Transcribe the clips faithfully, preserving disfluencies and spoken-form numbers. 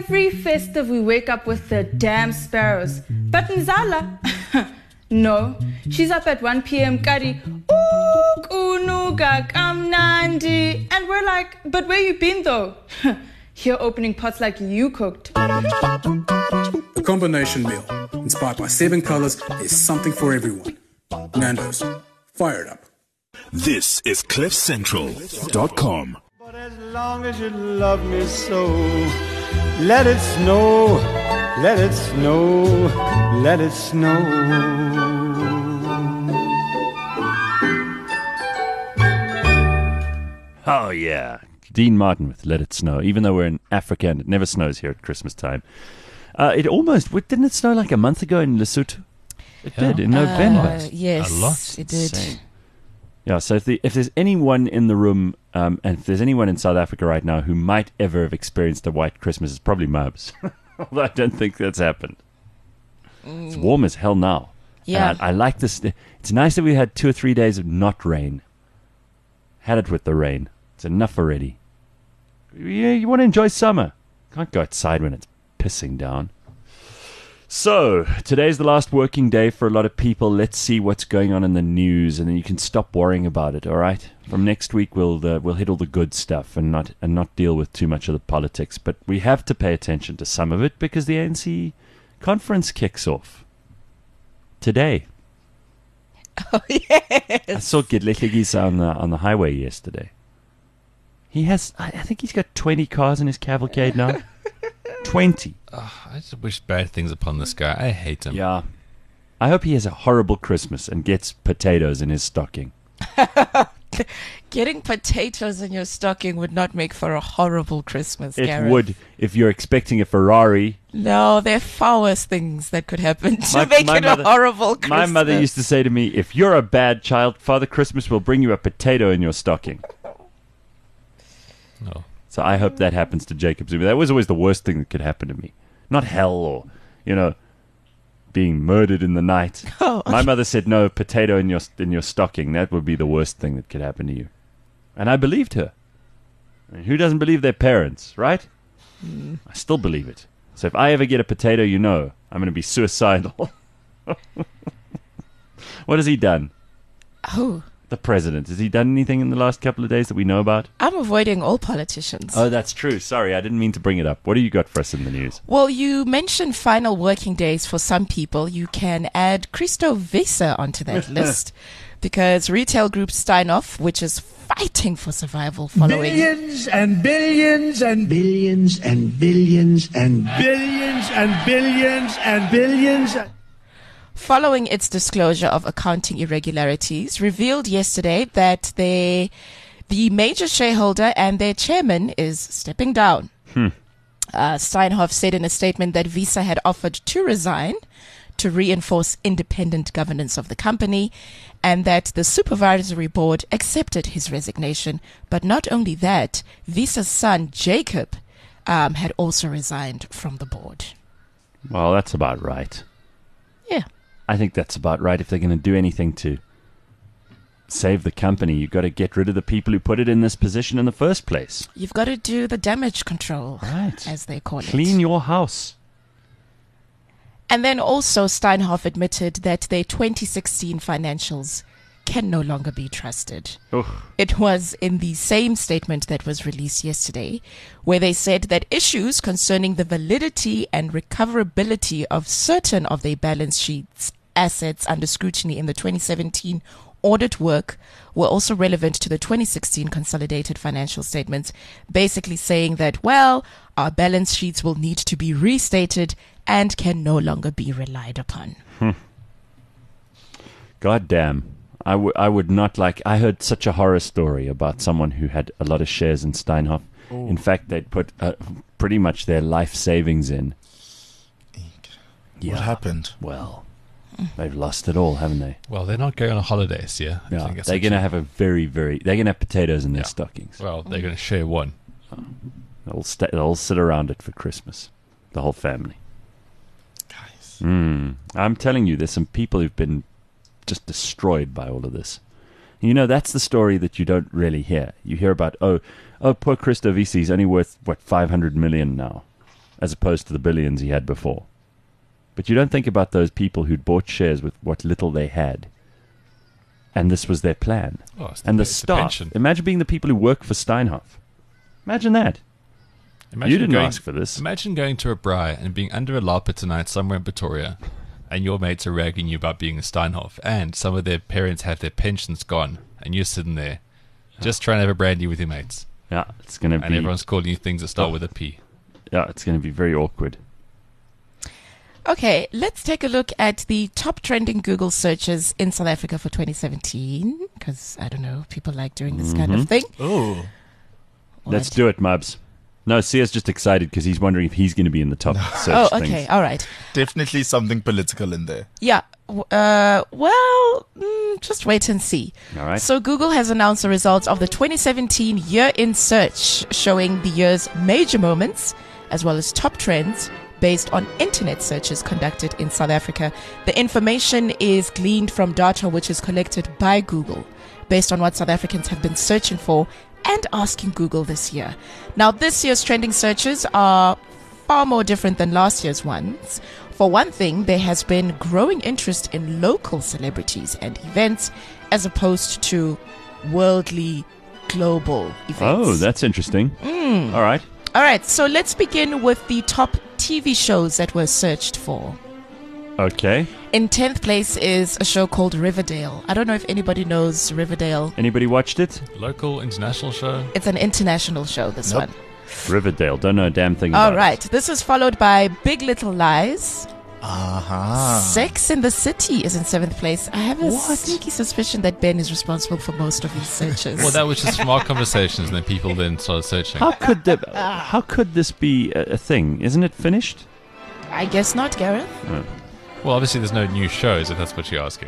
every festive we wake up with the damn sparrows. But Nzala, no, she's up at one p.m. Kari, ooh, kunuga kamnandi. And we're like, but where you been though? Here opening pots like you cooked. The combination meal, inspired by seven colors, there's something for everyone. Nando's, fire it up. This is cliff central dot com. But as long as you love me so, let it snow, let it snow, let it snow. Oh, yeah. Dean Martin with Let It Snow. Even though we're in Africa and it never snows here at Christmas time. Uh, it almost, didn't it snow like a month ago in Lesotho? It yeah. did, in November. Uh, yes, a lot. It did. Insane. Yeah, so if, the, if there's anyone in the room, um, and if there's anyone in South Africa right now who might ever have experienced a white Christmas, it's probably Mubs. Although I don't think that's happened. Mm. It's warm as hell now. Yeah. I, I like this. It's nice that we had two or three days of not rain. Had it with the rain. It's enough already. Yeah, you want to enjoy summer. Can't go outside when it's pissing down. So, today's the last working day for a lot of people. Let's see what's going on in the news, and then you can stop worrying about it, all right? From next week, we'll uh, we'll hit all the good stuff and not and not deal with too much of the politics. But we have to pay attention to some of it because the A N C conference kicks off today. Oh, yes. I saw Gidletigisa on the, on the highway yesterday. He has, I think he's got twenty cars in his cavalcade now. twenty. Oh, I just wish bad things upon this guy. I hate him. Yeah. I hope he has a horrible Christmas and gets potatoes in his stocking. Getting potatoes in your stocking would not make for a horrible Christmas, It Gareth. would if you're expecting a Ferrari. No, there are far worse things that could happen to My- make my it mother- a horrible Christmas. My mother used to say to me, if you're a bad child, Father Christmas will bring you a potato in your stocking. No. So I hope that happens to Jacob Zuma. That was always the worst thing that could happen to me. Not hell or, you know, being murdered in the night. Oh, My mother said, no, potato in your in your stocking. That would be the worst thing that could happen to you. And I believed her. I mean, who doesn't believe their parents, right? Mm. I still believe it. So if I ever get a potato, you know, I'm going to be suicidal. What has he done? Oh. The president. Has he done anything in the last couple of days that we know about? I'm avoiding all politicians. Oh, that's true. Sorry, I didn't mean to bring it up. What do you got for us in the news? Well, you mentioned final working days for some people. You can add Christo Visser onto that list because retail group Steinhoff, which is fighting for survival following... Billions and billions and billions and billions and billions and billions and billions... Following its disclosure of accounting irregularities, revealed yesterday that they, the major shareholder and their chairman is stepping down. Hmm. Uh, Steinhoff said in a statement that Visa had offered to resign to reinforce independent governance of the company and that the supervisory board accepted his resignation. But not only that, Visa's son, Jacob, um, had also resigned from the board. Well, that's about right. Yeah. I think that's about right. If they're going to do anything to save the company, you've got to get rid of the people who put it in this position in the first place. You've got to do the damage control, right, as they call it. Clean your house. And then also Steinhoff admitted that their twenty sixteen financials can no longer be trusted. Ugh. It was in the same statement that was released yesterday, where they said that issues concerning the validity and recoverability of certain of their balance sheets assets under scrutiny in the twenty seventeen audit work were also relevant to the twenty sixteen consolidated financial statements, basically saying that, well, our balance sheets will need to be restated and can no longer be relied upon. Hmm. God damn. I, w- I would not like... I heard such a horror story about someone who had a lot of shares in Steinhoff. Ooh. In fact, they'd put uh, pretty much their life savings in. What happened? Well, they've lost it all, haven't they? Well, they're not going on a holiday this year. I Yeah, think that's they're what going to you- have a very, very... They're going to have potatoes in their Yeah. stockings. Well, they're going to share one. They'll, sta they'll all sit around it for Christmas. The whole family. Guys. Mm. I'm telling you, there's some people who've been just destroyed by all of this. You know, that's the story that you don't really hear. You hear about, oh, oh, poor Christo Visi, he's only worth, what, five hundred million now. as opposed to the billions he had before. But you don't think about those people who'd bought shares with what little they had. And this was their plan. Oh, it's the and the pe- it's the staff. pension. Imagine being the people who work for Steinhoff. Imagine that. Imagine You didn't going, ask for this. Imagine going to a braai and being under a larpa tonight somewhere in Pretoria, and your mates are ragging you about being a Steinhoff, and some of their parents have their pensions gone, and you're sitting there just trying to have a brandy with your mates. Yeah, it's going to And be... everyone's calling you things that start with a P. Yeah, it's going to be very awkward. Okay, let's take a look at the top trending Google searches in South Africa for twenty seventeen, because, I don't know, people like doing this kind of thing. Oh, Let's What? do it, Mubs. No, Sia's just excited because he's wondering if he's going to be in the top search Oh, things. okay, all right. definitely something political in there. Yeah, w- uh, well, mm, just wait and see. All right. So Google has announced the results of the twenty seventeen year-in search, showing the year's major moments, as well as top trends, based on internet searches conducted in South Africa. The information is gleaned from data which is collected by Google, based on what South Africans have been searching for and asking Google this year. Now, this year's trending searches are far more different than last year's ones. For one thing, there has been growing interest in local celebrities and events as opposed to worldly, global events. Oh, that's interesting. Mm. All right. All right, so let's begin with the top T V shows that were searched for. Okay. In tenth place is a show called Riverdale. I don't know if anybody knows Riverdale. Anybody watched it? Local international show? It's an international show, this Nope. one. Riverdale. Don't know a damn thing about All right, this is followed by Big Little Lies. Aha. Sex in the City is in seventh place. I have a sneaky suspicion that Ben is responsible for most of these searches. Well, that was just from our conversations, and then people then started searching. How could the, How could this be a, a thing? Isn't it finished? I guess not, Gareth. Well, obviously there's no new shows, if that's what you're asking.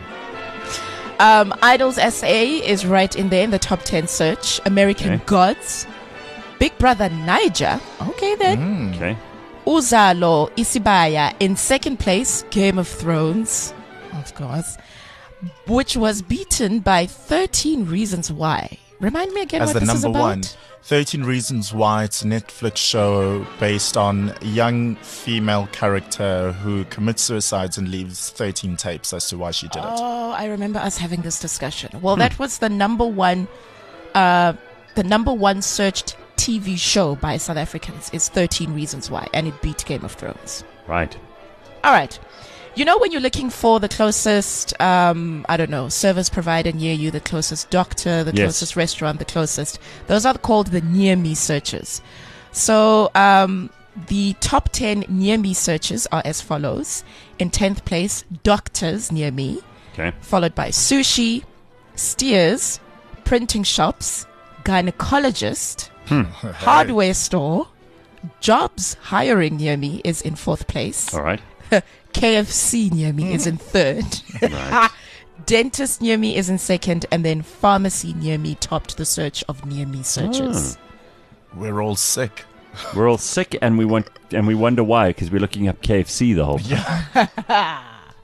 Um, Idols S A is right in there in the top ten search. American Okay. Gods. Big Brother Niger. Okay, then. Okay. Uzalo Isibaya in second place. Game of Thrones, of course, which was beaten by thirteen Reasons Why. Remind me again As what the this is number about. one. thirteen Reasons Why. It's a Netflix show based on a young female character who commits suicides and leaves thirteen tapes as to why she did it. Oh, I remember us having this discussion. Well, that was the number one, uh, the number one searched T V show by South Africans is thirteen Reasons Why, and it beat Game of Thrones. Right. All right. You know, when you're looking for the closest, um, I don't know, service provider near you, the closest doctor, the Yes. closest restaurant, the closest, those are called the near me searches. So, um, the top ten near me searches are as follows. In tenth place, doctors near me, Okay. followed by sushi, steers, printing shops, gynecologist, hardware store, jobs hiring near me is in fourth place. All right. K F C near me is in third. Right. Dentist near me is in second, and then pharmacy near me topped the search of near me searches. We're all sick. We're all sick, and we want, and we wonder why because we're looking up K F C the whole time.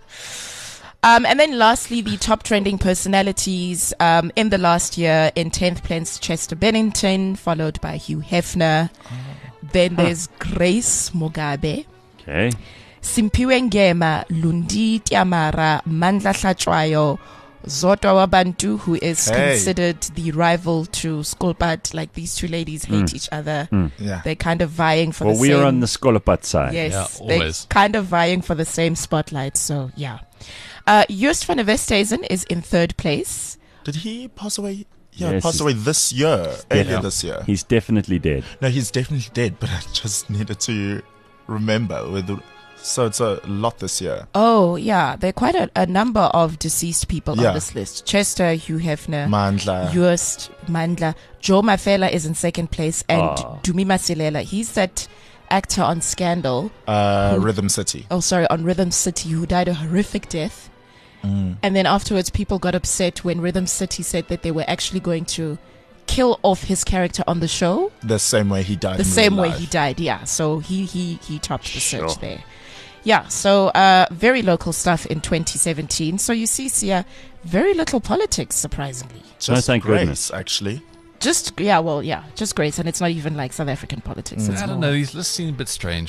Um, and then lastly, the top trending personalities um, in the last year. In tenth place, Chester Bennington, followed by Hugh Hefner. Then there's Grace Mugabe. Okay. Simpiwe Ngema, Lundi Tiamara, Mandla Hlachwayo, Zodwa Wabantu, who is Hey. considered the rival to Skolpat. Like, these two ladies hate each other. Yeah. They're kind of vying for Well, the we same... are on the Skolopat side. Yes, Yeah, they're always. kind of vying for the same spotlight. So, yeah. Uh, Joost van der Westhuizen is in third place. Did he pass away? Yeah, Yes, passed he's- away this year, earlier Yeah. this year. He's definitely dead. No, he's definitely dead, but I just needed to remember. With the, so it's a lot this year. Oh, yeah. There are quite a, a number of deceased people Yeah. on this list. Chester, Hugh Hefner, Mandla. Joost, Mandla. Joe Mafela is in second place. And Ah. Dumima Silela. He's that actor on Scandal. Uh, Who- Rhythm City. Oh, sorry, on Rhythm City, who died a horrific death. Mm. And then afterwards, people got upset when Rhythm City said that they were actually going to kill off his character on the show. The same way he died. The in same real way life. he died, yeah. So he he he topped the Sure. search there. Yeah, so uh, very local stuff in twenty seventeen. So you see, Sia, very little politics, surprisingly. Just No, thank Grace, goodness. actually. Just, yeah, well, yeah, just Grace. And it's not even like South African politics. Mm. It's I don't more- know, these lists seem a bit strange.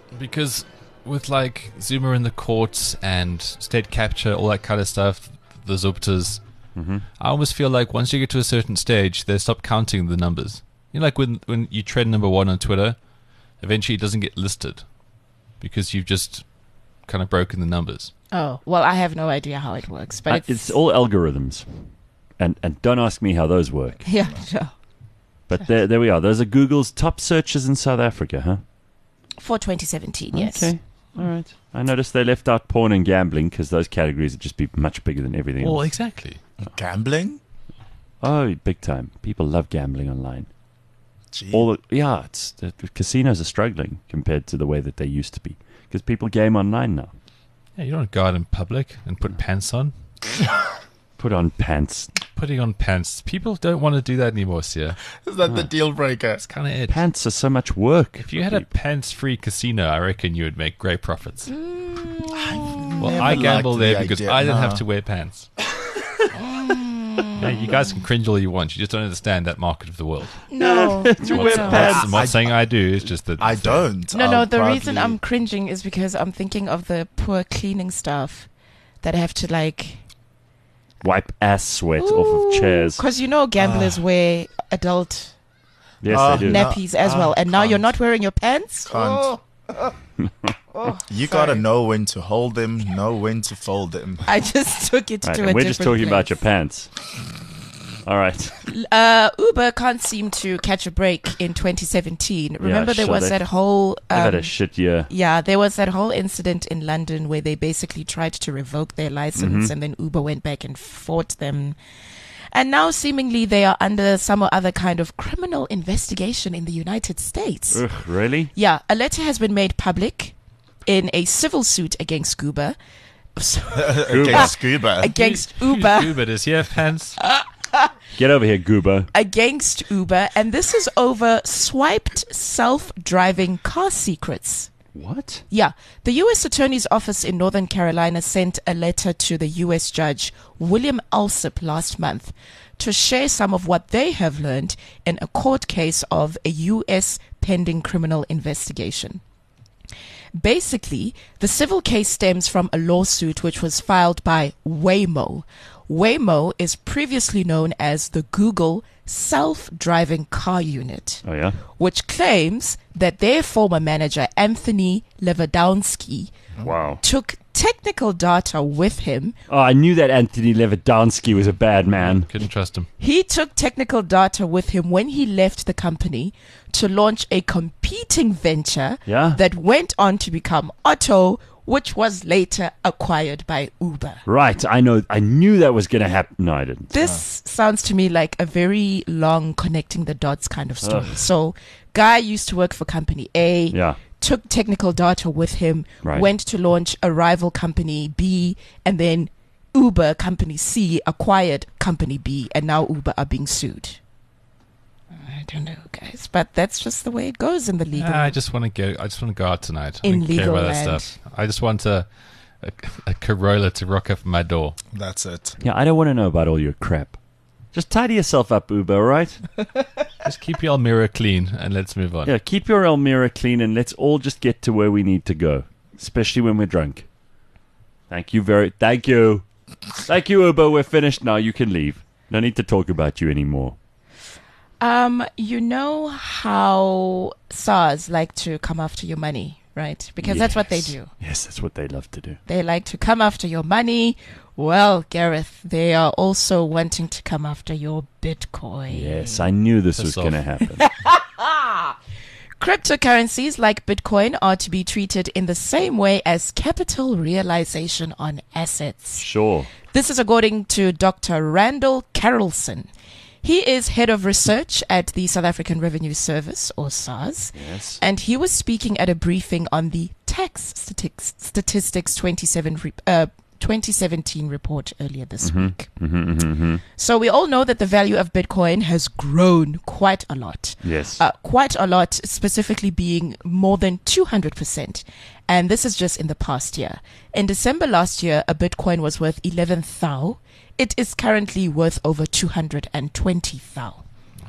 Because with like Zuma in the courts and state capture, all that kind of stuff, the Zuptas, Mm-hmm. I almost feel like once you get to a certain stage, they stop counting the numbers. You know, like when when you trend number one on Twitter, eventually it doesn't get listed because you've just kind of broken the numbers. Oh, well, I have no idea how it works, but Uh, it's, it's all algorithms. And and don't ask me how those work. yeah, sure. But there, there we are. Those are Google's top searches in South Africa, huh? For twenty seventeen, yes. Okay. All right. I noticed they left out porn and gambling because those categories would just be much bigger than everything Well, else. exactly. Gambling? Oh, big time. People love gambling online. Gee. All the, yeah, it's the, the casinos are struggling compared to the way that they used to be because people game online now. Yeah, you don't go out in public and put pants on. Put on pants. Putting on pants. People don't want to do that anymore, Sia. Is that the deal breaker? That's kind of it. Pants are so much work. If you had a pants-free casino, I reckon you would make great profits. Well, Never I gamble liked there the because idea, I don't no. have to wear pants. Yeah, you guys can cringe all you want. You just don't understand that market of the world. No, To no, wear no. pants. I'm not saying I do. It's just that I don't. No, I'll no, the proudly- reason I'm cringing is because I'm thinking of the poor cleaning staff that have to, like... Wipe ass sweat off of chairs. Because, you know, gamblers wear adult Yes, Ah, they do. no. nappies as Ah, well. And now you're can't. not wearing your pants? Can't. You gotta know when to hold them, know when to fold them. I just took it Right, to and a we're just different talking about your place. pants. All right. Uh, Uber can't seem to catch a break in twenty seventeen. Remember there sure, was they- that whole... I've had Um, a shit year. yeah, there was that whole incident in London where they basically tried to revoke their license Mm-hmm. and then Uber went back and fought them. And now seemingly they are under some or other kind of criminal investigation in the United States. Ugh, really? Yeah, a letter has been made public in a civil suit against Uber. Against scuba. against Who's Uber. Uber, does he have pants? Get over here, goober. against Uber, and this is over swiped self-driving car secrets. What? Yeah, the U S Attorney's Office in Northern Carolina sent a letter to the U S Judge William Alsup last month to share some of what they have learned in a court case of a U S pending criminal investigation. Basically, the civil case stems from a lawsuit which was filed by Waymo. Waymo is previously known as the Google self-driving car unit, Oh, yeah? which claims that their former manager, Anthony Lewandowski, Wow. took technical data with him. Oh, I knew that Anthony Lewandowski was a bad man. Couldn't trust him. He took technical data with him when he left the company to launch a competing venture Yeah. that went on to become Otto, which was later acquired by Uber. Right, I know. I knew that was going to happen. No, I didn't. This sounds to me like a very long connecting the dots kind of story. So, guy used to work for company A, Yeah. took technical data with him, Right. went to launch a rival company B, and then Uber company C acquired company B, and now Uber are being sued. I don't know, guys, but that's just the way it goes in the legal. Ah, I just want to go. I just want to go out tonight. I In don't care legal about that land. stuff. I just want a, a, a Corolla to rock up my door. That's it. Yeah, I don't want to know about all your crap. Just tidy yourself up, Uber, all right? Just keep your mirror clean and let's move on. Yeah, keep your Elmira clean and let's all just get to where we need to go, especially when we're drunk. Thank you very... Thank you. Thank you, Uber. We're finished now. You can leave. No need to talk about you anymore. Um, you know how SARS like to come after your money, right? Because that's what they Yes. do. Yes, that's what they love to do. They like to come after your money. Well, Gareth, they are also wanting to come after your Bitcoin. Yes, I knew this Piss was going to off. happen. Cryptocurrencies like Bitcoin are to be treated in the same way as capital realization on assets. Sure. This is according to Doctor Randall Carrollson. He is head of research at the South African Revenue Service, or SARS, Yes. and he was speaking at a briefing on the Tax Statistics, Statistics twenty-seven, re- uh, twenty seventeen report earlier this week. Mm-hmm, mm-hmm. So we all know that the value of Bitcoin has grown quite a lot. Yes. Uh, quite a lot, specifically being more than two hundred percent. And this is just in the past year. In December last year, a Bitcoin was worth eleven thousand. It is currently worth over two hundred twenty thousand.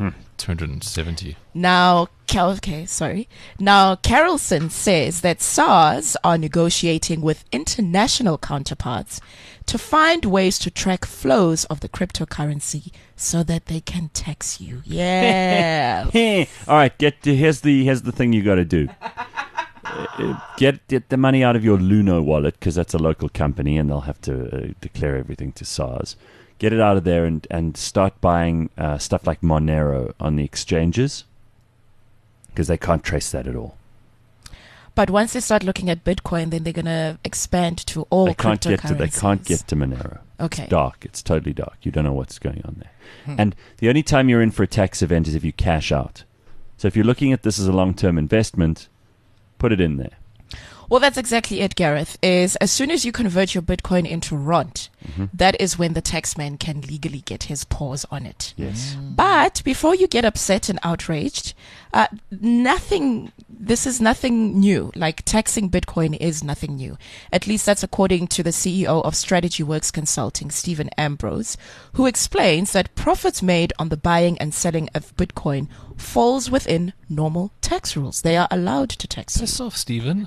two hundred seventy. Now, Cal- okay, sorry. Now, Carolson says that SARS are negotiating with international counterparts to find ways to track flows of the cryptocurrency so that they can tax you. Yeah. All right, get to, here's the here's the thing you got to do. Uh, get get the money out of your Luno wallet, because that's a local company and they'll have to uh, declare everything to SARS. Get it out of there and, and start buying uh, stuff like Monero on the exchanges, because they can't trace that at all. But once they start looking at Bitcoin, then they're going to expand to all They can't get to cryptocurrencies. they can't get to Monero. Okay. It's dark. It's totally dark. You don't know what's going on there. Hmm. And the only time you're in for a tax event is if you cash out. So if you're looking at this as a long-term investment, put it in there. Well, that's exactly it, Gareth, is as soon as you convert your Bitcoin into rand, Mm-hmm. that is when the taxman can legally get his paws on it. Yes. But before you get upset and outraged, uh, nothing, this is nothing new. Like taxing Bitcoin is nothing new. At least that's according to the C E O of Strategy Works Consulting, Stephen Ambrose, who explains that profits made on the buying and selling of Bitcoin falls within normal tax rules. They are allowed to tax you. Piss off, Stephen.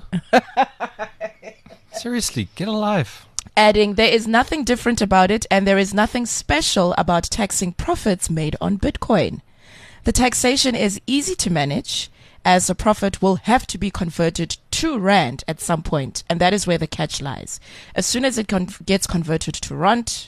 Seriously, get a life. Adding, there is nothing different about it and there is nothing special about taxing profits made on Bitcoin. The taxation is easy to manage, as the profit will have to be converted to rand at some point, and that is where the catch lies. As soon as it con- gets converted to rand,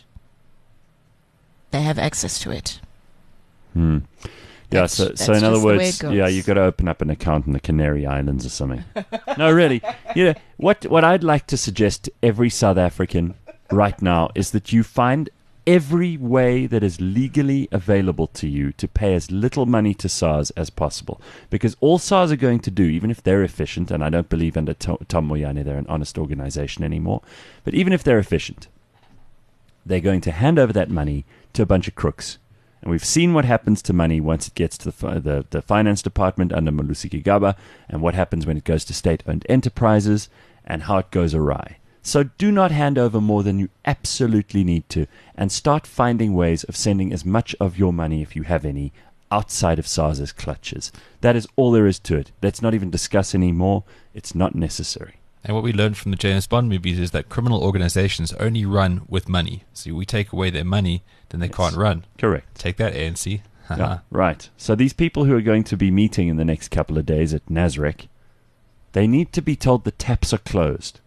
they have access to it. Hmm. Yeah, That's- so, that's so in other just the way words, it goes. yeah, you've got to open up an account in the Canary Islands or something. No, really. You know, what, what I'd like to suggest to every South African right now is that you find every way that is legally available to you to pay as little money to SARS as possible. Because all SARS are going to do, even if they're efficient, and I don't believe under To- Tom Moyane they're an honest organization anymore, but even if they're efficient, they're going to hand over that money to a bunch of crooks. And we've seen what happens to money once it gets to the, fi- the, the finance department under Malusi Gigaba, and what happens when it goes to state-owned enterprises, and how it goes awry. So do not hand over more than you absolutely need to, and start finding ways of sending as much of your money, if you have any, outside of SARS's clutches. That is all there is to it. Let's not even discuss anymore. It's not necessary. And what we learned from the James Bond movies is that criminal organizations only run with money. So we take away their money, then they Yes. can't run. Correct. Take that, A N C. Yeah, right. So these people who are going to be meeting in the next couple of days at Nasrec, they need to be told the taps are closed.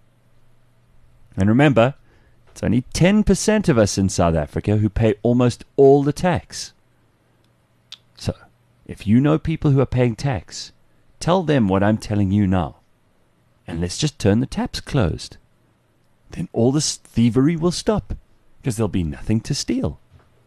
And remember, it's only ten percent of us in South Africa who pay almost all the tax. So, if you know people who are paying tax, tell them what I'm telling you now. And let's just turn the taps closed. Then all this thievery will stop, because there'll be nothing to steal.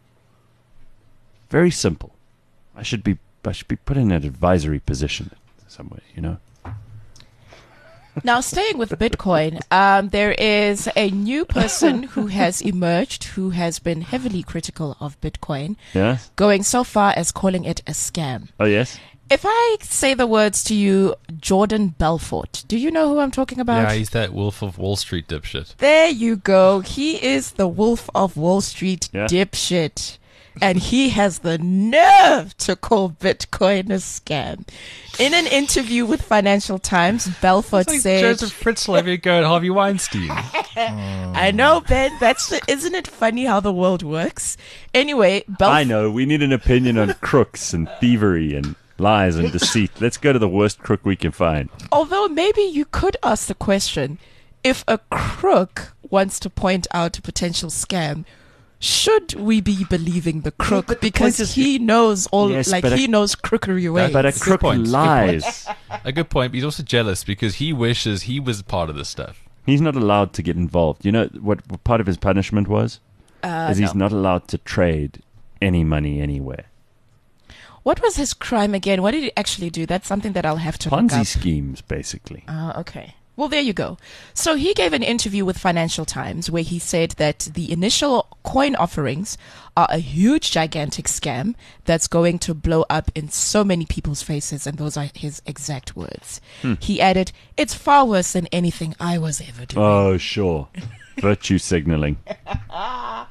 Very simple. I should be I should be put in an advisory position somewhere, you know. Now, staying with Bitcoin, um, there is a new person who has emerged who has been heavily critical of Bitcoin, Yes? going so far as calling it a scam. Oh, yes? If I say the words to you, Jordan Belfort, do you know who I'm talking about? Yeah, he's that Wolf of Wall Street dipshit. There you go. He is the Wolf of Wall Street Yeah. dipshit. And he has the nerve to call Bitcoin a scam. In an interview with Financial Times, Belfort It's like said, Joseph Fritzl having a go at Harvey Weinstein. I know, Ben, that's the, isn't it funny how the world works? Anyway, Belfort... I know. We need an opinion on crooks and thievery and lies and deceit. Let's go to the worst crook we can find. Although maybe you could ask the question, if a crook wants to point out a potential scam, should we be believing the crook but the because point is- he knows all, Yes, like but a- he knows crookery ways? But a Good crook point, good lies. A good point, but he's also jealous because he wishes he was part of this stuff. He's not allowed to get involved. You know what what part of his punishment was? Uh, is he's no. not allowed to trade any money anywhere. What was his crime again? What did he actually do? That's something that I'll have to look Ponzi up. schemes, basically. Ah, okay. Well, there you go. So he gave an interview with Financial Times where he said that the initial coin offerings are a huge, gigantic scam that's going to blow up in so many people's faces, and those are his exact words. Hmm. He added, "It's far worse than anything I was ever doing." Oh, sure. Virtue signaling.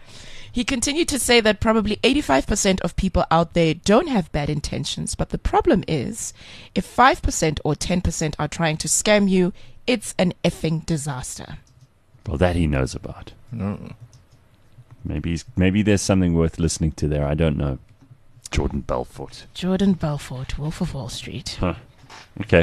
He continued to say that probably eighty-five percent of people out there don't have bad intentions, but the problem is if five percent or ten percent are trying to scam you, it's an effing disaster. Well, that he knows about. Mm. Maybe he's, maybe there's something worth listening to there. I don't know. Jordan Belfort. Jordan Belfort, Wolf of Wall Street. Huh. Okay.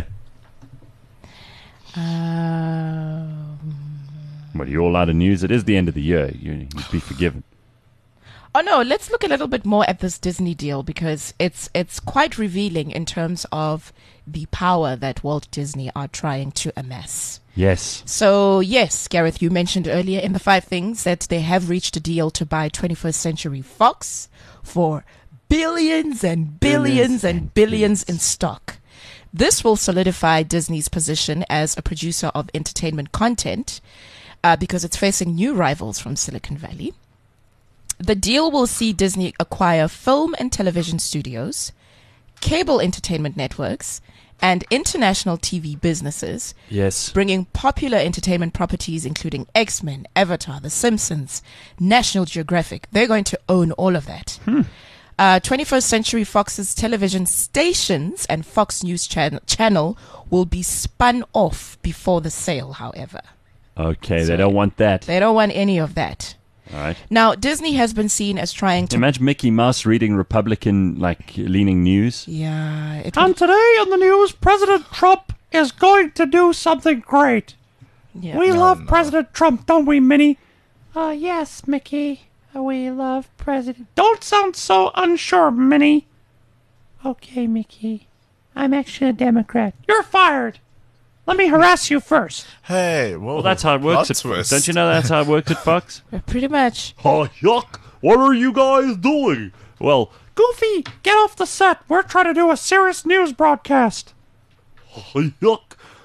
Um, Well, you're all out of news. It is the end of the year. You, you'd be forgiven. oh no, let's look a little bit more at this Disney deal because it's it's quite revealing in terms of the power that Walt Disney are trying to amass. Yes. So, yes, Gareth, you mentioned earlier in the five things that they have reached a deal to buy twenty-first Century Fox for billions and billions, billions and billions, billions in stock. This will solidify Disney's position as a producer of entertainment content uh, because it's facing new rivals from Silicon Valley. The deal will see Disney acquire film and television studios, cable entertainment networks, and international T V businesses, Yes. bringing popular entertainment properties including X-Men, Avatar, The Simpsons, National Geographic. They're going to own all of that. Hmm. Uh, twenty-first Century Fox's television stations and Fox News chan- channel will be spun off before the sale, however. Okay, So they don't want that. They don't want any of that. All right. Now, Disney has been seen as trying to... Imagine Mickey Mouse reading Republican, like, leaning news. Yeah, it And would, today on the news, President Trump is going to do something great. yeah. We No, love no. President Trump, don't we, Minnie? Uh, yes, Mickey. We love President... Don't sound so unsure, Minnie. Okay, Mickey. I'm actually a Democrat. You're fired. Let me harass you first. Hey, whoa, Well, that's how it works. plot At, twist. don't you know that's how it works at Fox? Pretty much. Oh, yuck. What are you guys doing? Well, Goofy, get off the set. We're trying to do a serious news broadcast. oh, yuck.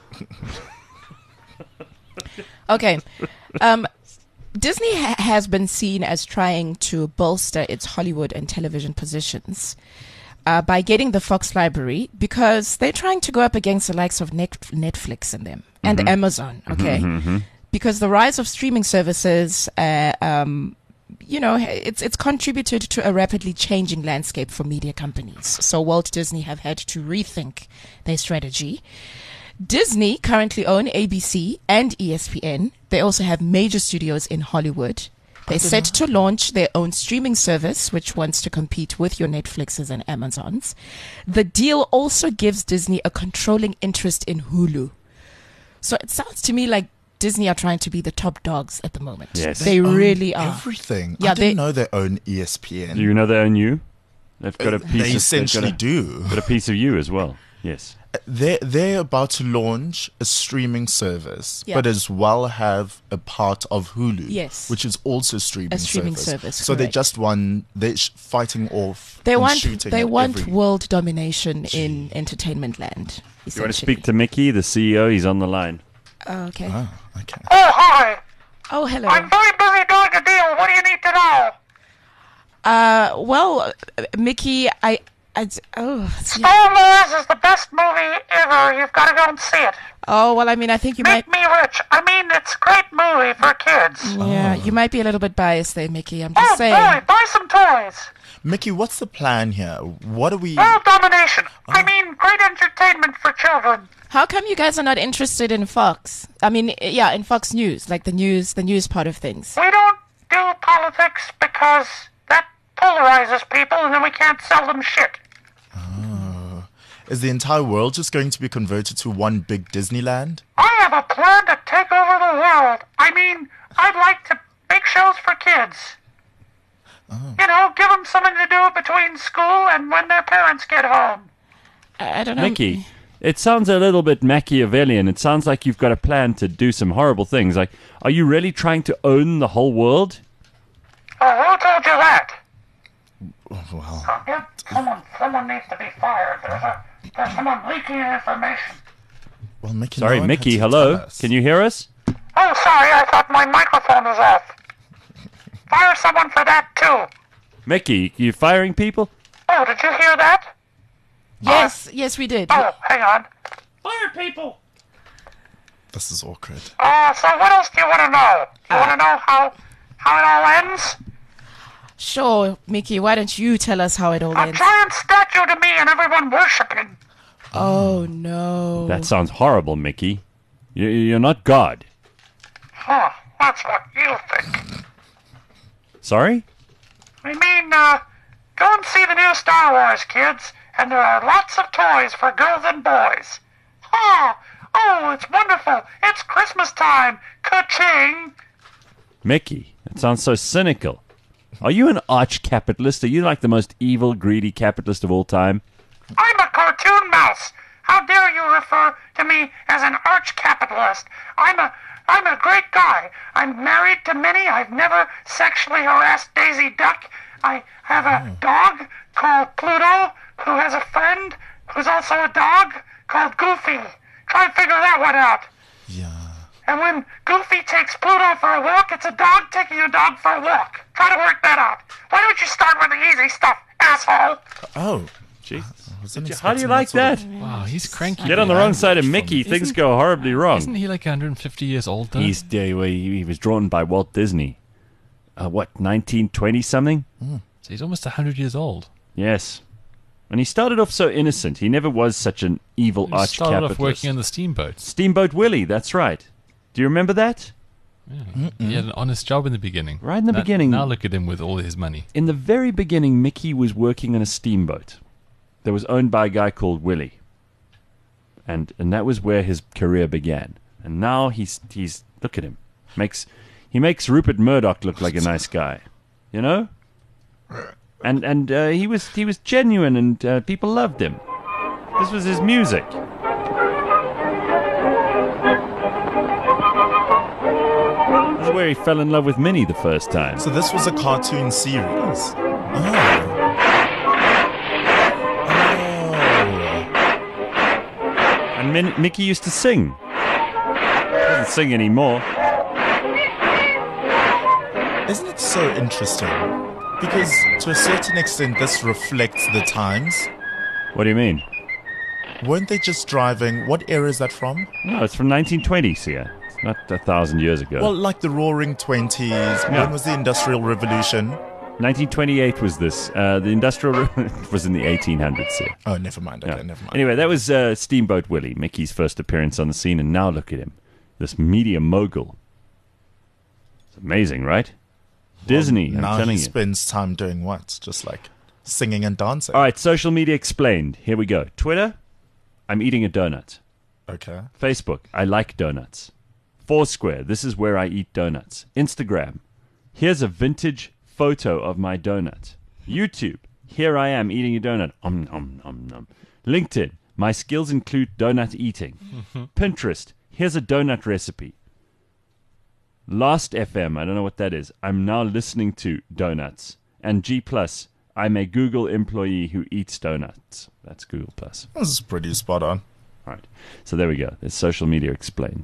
Okay. Um, Disney ha- has been seen as trying to bolster its Hollywood and television positions uh, by getting the Fox library because they're trying to go up against the likes of Net- Netflix and them and Amazon, okay? Because the rise of streaming services, uh, um, you know, it's it's contributed to a rapidly changing landscape for media companies. So Walt Disney have had to rethink their strategy. Disney currently own A B C and E S P N. They also have major studios in Hollywood. They're set to launch their own streaming service, which wants to compete with your Netflixes and Amazons. The deal also gives Disney a controlling interest in Hulu. So it sounds to me like Disney are trying to be the top dogs at the moment. Yes. They, own really are. Everything. Yeah, I didn't they- know they own E S P N. Do you know they own you? They've got a piece they of, essentially they've do. got a, got a piece of you as well. Yes. They're, they're about to launch a streaming service, Yeah. but as well have a part of Hulu, Yes. which is also a streaming, A streaming service. service, So they correct. just won. They're sh- fighting off. They and want shooting they at want every- world domination in entertainment land. You want to speak to Mickey, the C E O? He's on the line. Oh, okay. Oh, okay. Oh, hi. Oh, hello. I'm very busy doing a deal. What do you need to know? Uh, well, uh, Mickey, I, I, oh, see- Star Wars is the best movie ever. You've got to go and see it. oh, well, I mean, I think you might, Make me rich. I mean, it's a great movie for kids. yeah, you might be a little bit biased there, Mickey. I'm just Oh, saying. boy, buy some toys. Mickey, what's the plan here? What are we? World domination. I mean, great entertainment for children. How come you guys are not interested in Fox? I mean, yeah, in Fox News, like the news, the news part of things. We don't do politics because that polarizes people and then we can't sell them shit. Is the entire world just going to be converted to one big Disneyland? I have a plan to take over the world. I mean, I'd like to make shows for kids. You know, give them something to do between school and when their parents get home. I, I don't know. Mickey, it sounds a little bit Machiavellian. It sounds like you've got a plan to do some horrible things. Like, are you really trying to own the whole world? Oh, who told you that? Well, Uh, yeah, someone, someone needs to be fired. There's, a, there's someone leaking information. well, Mickey. Sorry, no one had Mickey, to hello? tell us. Can you hear us? Oh, sorry, I thought my microphone was off. Fire someone for that, too. Mickey, you firing people? Oh, did you hear that? Yes, yes, we did. Oh, hang on. Fire people. This is awkward. Uh, so what else do you want to know? Do you want to know how, how it all ends? Sure, Mickey, why don't you tell us how it all A ends? giant statue to me and everyone worshipping. Oh, no. That sounds horrible, Mickey. You- You're not God. Huh, that's what you think. Sorry? I mean, uh, go and see the new Star Wars, kids, and there are lots of toys for girls and boys. Oh, oh, it's wonderful. It's Christmas time. Ka-ching. Mickey, that sounds so cynical. Are you an arch capitalist? Are you like the most evil, greedy capitalist of all time? I'm a cartoon mouse. How dare you refer to me as an arch capitalist? I'm a I'm a great guy. I'm married to Minnie. I've never sexually harassed Daisy Duck. I have a dog called Pluto who has a friend who's also a dog called Goofy. Try and figure that one out. Yeah. And when Goofy takes Pluto for a walk, it's a dog taking a dog for a walk. Try to work that out. Why don't you start with the easy stuff, asshole? Oh. Jeez. Wasn't How do you expecting like sort that? of- Wow, he's cranky. Get on the wrong side of Mickey, things Isn't- go horribly wrong. Isn't he like one hundred fifty years old, though? He's uh, he, he was drawn by Walt Disney. Uh, what, nineteen twenty something? So he's almost one hundred years old. Yes. And he started off so innocent. He never was such an evil He arch started capitalist. off working on the steamboats. Steamboat Willie, that's right. Do you remember that? He had an honest job in the beginning. Right in the Now- beginning. Now look at him with all his money. In the very beginning, Mickey was working on a steamboat that was owned by a guy called Willie. And and that was where his career began. And now he's he's look at him. Makes he makes Rupert Murdoch look like a nice guy. You know? And and uh, he was he was genuine and uh, people loved him. This was his music. This is where he fell in love with Minnie the first time. So this was a cartoon series. Oh. And Min- Mickey used to sing. He doesn't sing anymore. Isn't it so interesting? Because to a certain extent, this reflects the times. What do you mean? Weren't they just driving? What era is that from? No, it's from nineteen twenty, Sia. It's not a thousand years ago. Well, like the Roaring Twenties. Yeah. When was the Industrial Revolution? nineteen twenty-eight was this. Uh, the Industrial Re- was in the eighteen hundreds, Sia. Oh, never mind. Okay, Yeah. never mind. Anyway, that was uh, Steamboat Willie, Mickey's first appearance on the scene, and now look at him. This media mogul. It's amazing, right? Disney, I'm now telling he you. spends time doing what? Just like singing and dancing. All right, social media explained. Here we go. Twitter, I'm eating a donut. Okay. Facebook, I like donuts. Foursquare, this is where I eat donuts. Instagram, here's a vintage photo of my donut. YouTube, here I am eating a donut. Om nom nom nom. LinkedIn, my skills include donut eating. Pinterest, here's a donut recipe. Last F M, I don't know what that is. I'm now listening to donuts. And G Plus, I'm a Google employee who eats donuts. That's Google Plus. This is pretty spot on. All right. So there we go. There's social media explained.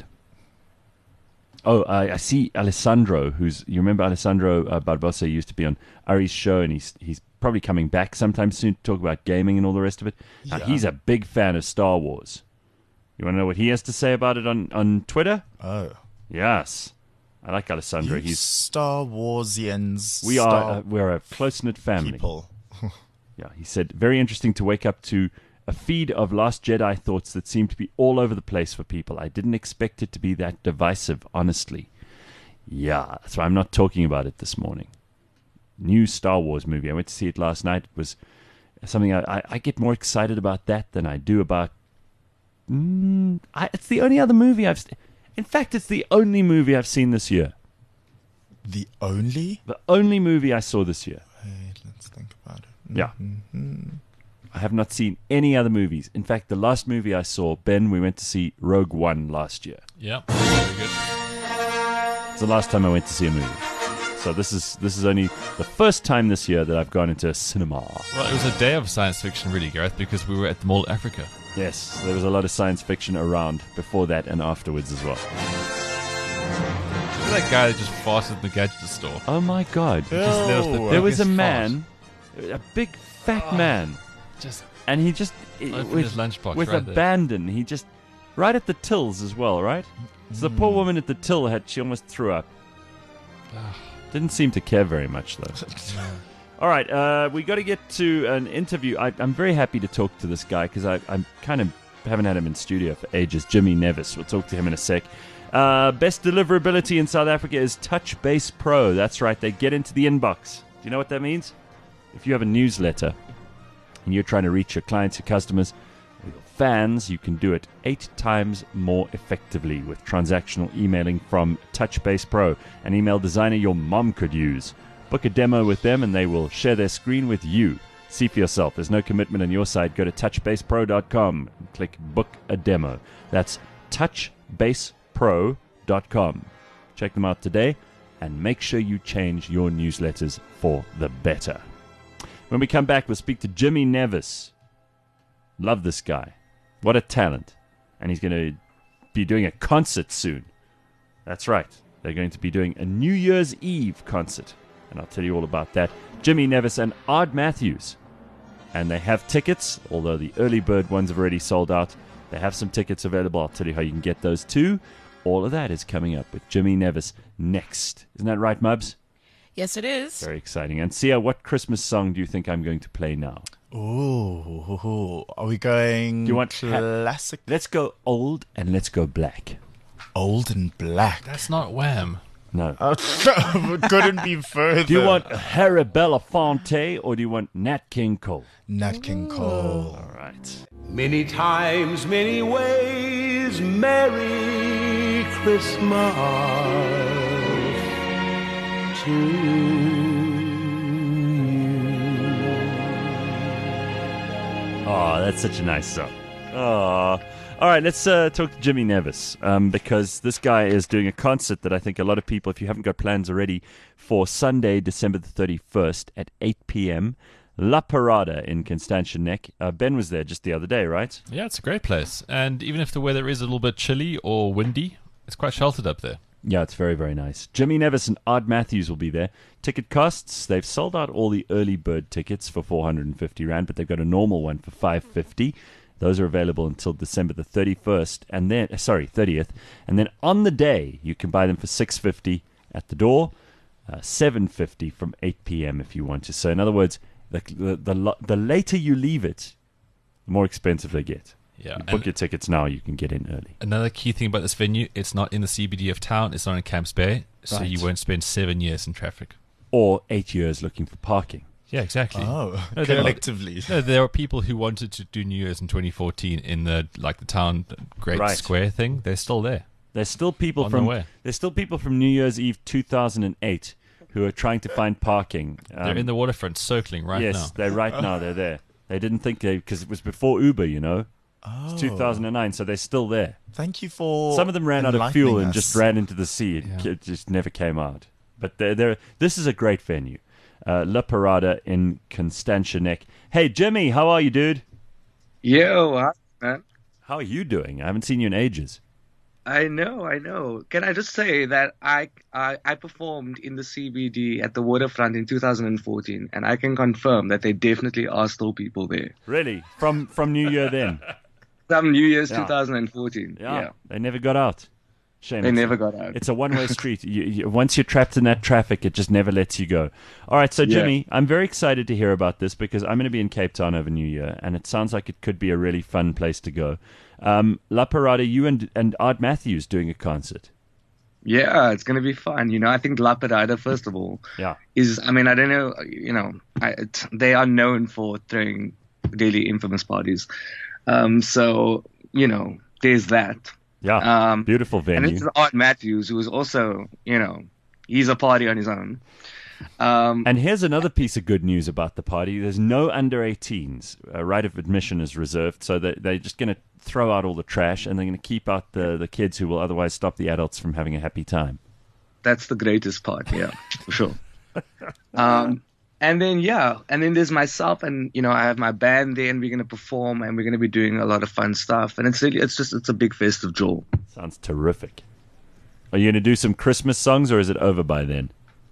Oh, I, I see Alessandro, who's, you remember Alessandro uh, Barbosa used to be on Ari's show, and he's he's probably coming back sometime soon to talk about gaming and all the rest of it. Now, Yeah. he's a big fan of Star Wars. You want to know what he has to say about it on, on Twitter? Oh. Yes. I like Alessandro. You He's Star Warsians. we are Star uh, we're a close-knit family. people. Yeah, he said, very interesting to wake up to a feed of Last Jedi thoughts that seem to be all over the place for people. I didn't expect it to be that divisive, honestly. Yeah, that's why I'm not talking about it this morning. New Star Wars movie. I went to see it last night. It was something I, I, I get more excited about that than I do about... Mm, I, it's the only other movie I've... In fact, it's the only movie I've seen this year. The only? The only movie I saw this year. Wait, let's think about it. Yeah. Mhm. I have not seen any other movies. In fact, the last movie I saw, Ben, we went to see Rogue One last year. Yeah, very good. It's the last time I went to see a movie. So this is this is only the first time this year that I've gone into a cinema. Well, it was a day of science fiction, really, Gareth, because we were at the Mall Africa. Yes, there was a lot of science fiction around before that and afterwards as well. Look at that guy that just farted in the gadget store. Oh my God! Just let off the There was a biggest man, a big fat Oh, man, just and he just opened with, his lunchbox with right there. abandon. He just right at the tills as well, right? So the poor Mm. woman at the till had she almost threw up. Didn't seem to care very much, though. All right, uh, we got to get to an interview. I, I'm very happy to talk to this guy because I I'm kind of haven't had him in studio for ages. Jimmy Nevis. We'll talk to him in a sec. Uh, best deliverability in South Africa is TouchBase Pro. That's right. They get into the inbox. Do you know what that means? If you have a newsletter and you're trying to reach your clients, your customers, or your fans, you can do it eight times more effectively with transactional emailing from TouchBase Pro, an email designer your mom could use. Book a demo with them and they will share their screen with you. See for yourself. There's no commitment on your side. Go to touch base pro dot com and click book a demo. That's touch base pro dot com. Check them out today and make sure you change your newsletters for the better. When we come back, we'll speak to Jimmy Nevis. Love this guy. What a talent. And he's going to be doing a concert soon. That's right. They're going to be doing a New Year's Eve concert. And I'll tell you all about that. Jimmy Nevis and Ard Matthews. And they have tickets, although the early bird ones have already sold out. They have some tickets available. I'll tell you how you can get those too. All of that is coming up with Jimmy Nevis next. Isn't that right, Mubs? Yes, it is. Very exciting. And Sia, what Christmas song do you think I'm going to play now? Ooh, are we going Do you want classic? Let's go old and let's go black. Old and black. That's not Wham. No. Oh, couldn't be further. Do you want Harry Belafonte or do you want Nat King Cole? Nat King Cole. All right. Many times, many ways, Merry Christmas to you. Oh, that's such a nice song. Oh. All right, let's uh, talk to Jimmy Nevis, um, because this guy is doing a concert that I think a lot of people, if you haven't got plans already, for Sunday, December the thirty-first at eight p.m., La Parada in Constantia Neck. Uh, Ben was there just the other day, right? Yeah, it's a great place. And even if the weather is a little bit chilly or windy, it's quite sheltered up there. Yeah, it's very, very nice. Jimmy Nevis and Ard Matthews will be there. Ticket costs, they've sold out all the early bird tickets for four hundred fifty rand, but they've got a normal one for five hundred fifty. Those are available until December the thirty-first, and then, sorry, thirtieth. And then on the day, you can buy them for six hundred fifty at the door, uh, seven hundred fifty from eight p.m. if you want to. So in other words, the, the, the, the later you leave it, the more expensive they get. Yeah, you book your tickets now, you can get in early. Another key thing about this venue, it's not in the C B D of town, it's not in Camps Bay, so Right. you won't spend seven years in traffic. Or eight years looking for parking. Yeah, exactly. Oh, No, there are- collectively. No, there are people who wanted to do New Year's in twenty fourteen in the like the town Great Right. Square thing. They're still there. There's still people On the from way. there's still people from New Year's Eve two thousand eight who are trying to find parking. They're Um, in the waterfront circling right yes, now. they're right now. They're there. They didn't think they because it was before Uber, you know. Oh. It's two thousand nine, so they're still there. Thank you for Some of them ran out of fuel enlightening and us. just ran into the sea. It, Yeah. it just never came out. But they're, they're, this is a great venue. Uh, La Parada in Constantia Neck. Hey, Jimmy, how are you, dude? Yo, hi, man. How are you doing? I haven't seen you in ages. I know, I know. Can I just say that I, I I performed in the C B D at the waterfront in two thousand fourteen, and I can confirm that there definitely are still people there. Really? From from New Year then? Some New Year's Yeah. two thousand fourteen. Yeah. Yeah. They never got out. Shame. They It's- never got out. It's a one-way street. you, you, once you're trapped in that traffic, it just never lets you go. All right, so Yeah. Jimmy, I'm very excited to hear about this because I'm going to be in Cape Town over New Year, and it sounds like it could be a really fun place to go. Um, La Parada, you and and Ard Matthews doing a concert. Yeah, it's going to be fun. You know, I think La Parada, first of all, Yeah. is, I mean, I don't know, you know, I, it, they are known for throwing daily infamous parties. Um, so, you know, there's that. Yeah, Um, beautiful And venue. this is Art Matthews, who is also, you know, he's a party on his own. Um, And here's another piece of good news about the party. There's no under eighteens. A right of admission is reserved, so that they're just going to throw out all the trash, and they're going to keep out the, the kids who will otherwise stop the adults from having a happy time. That's the greatest part, yeah, for sure. Um, and then, yeah, and then there's myself, and, you know, I have my band there, and we're going to perform, and we're going to be doing a lot of fun stuff. And it's really, it's just, it's a big festive joy. Sounds terrific. Are you going to do some Christmas songs, or is it over by then?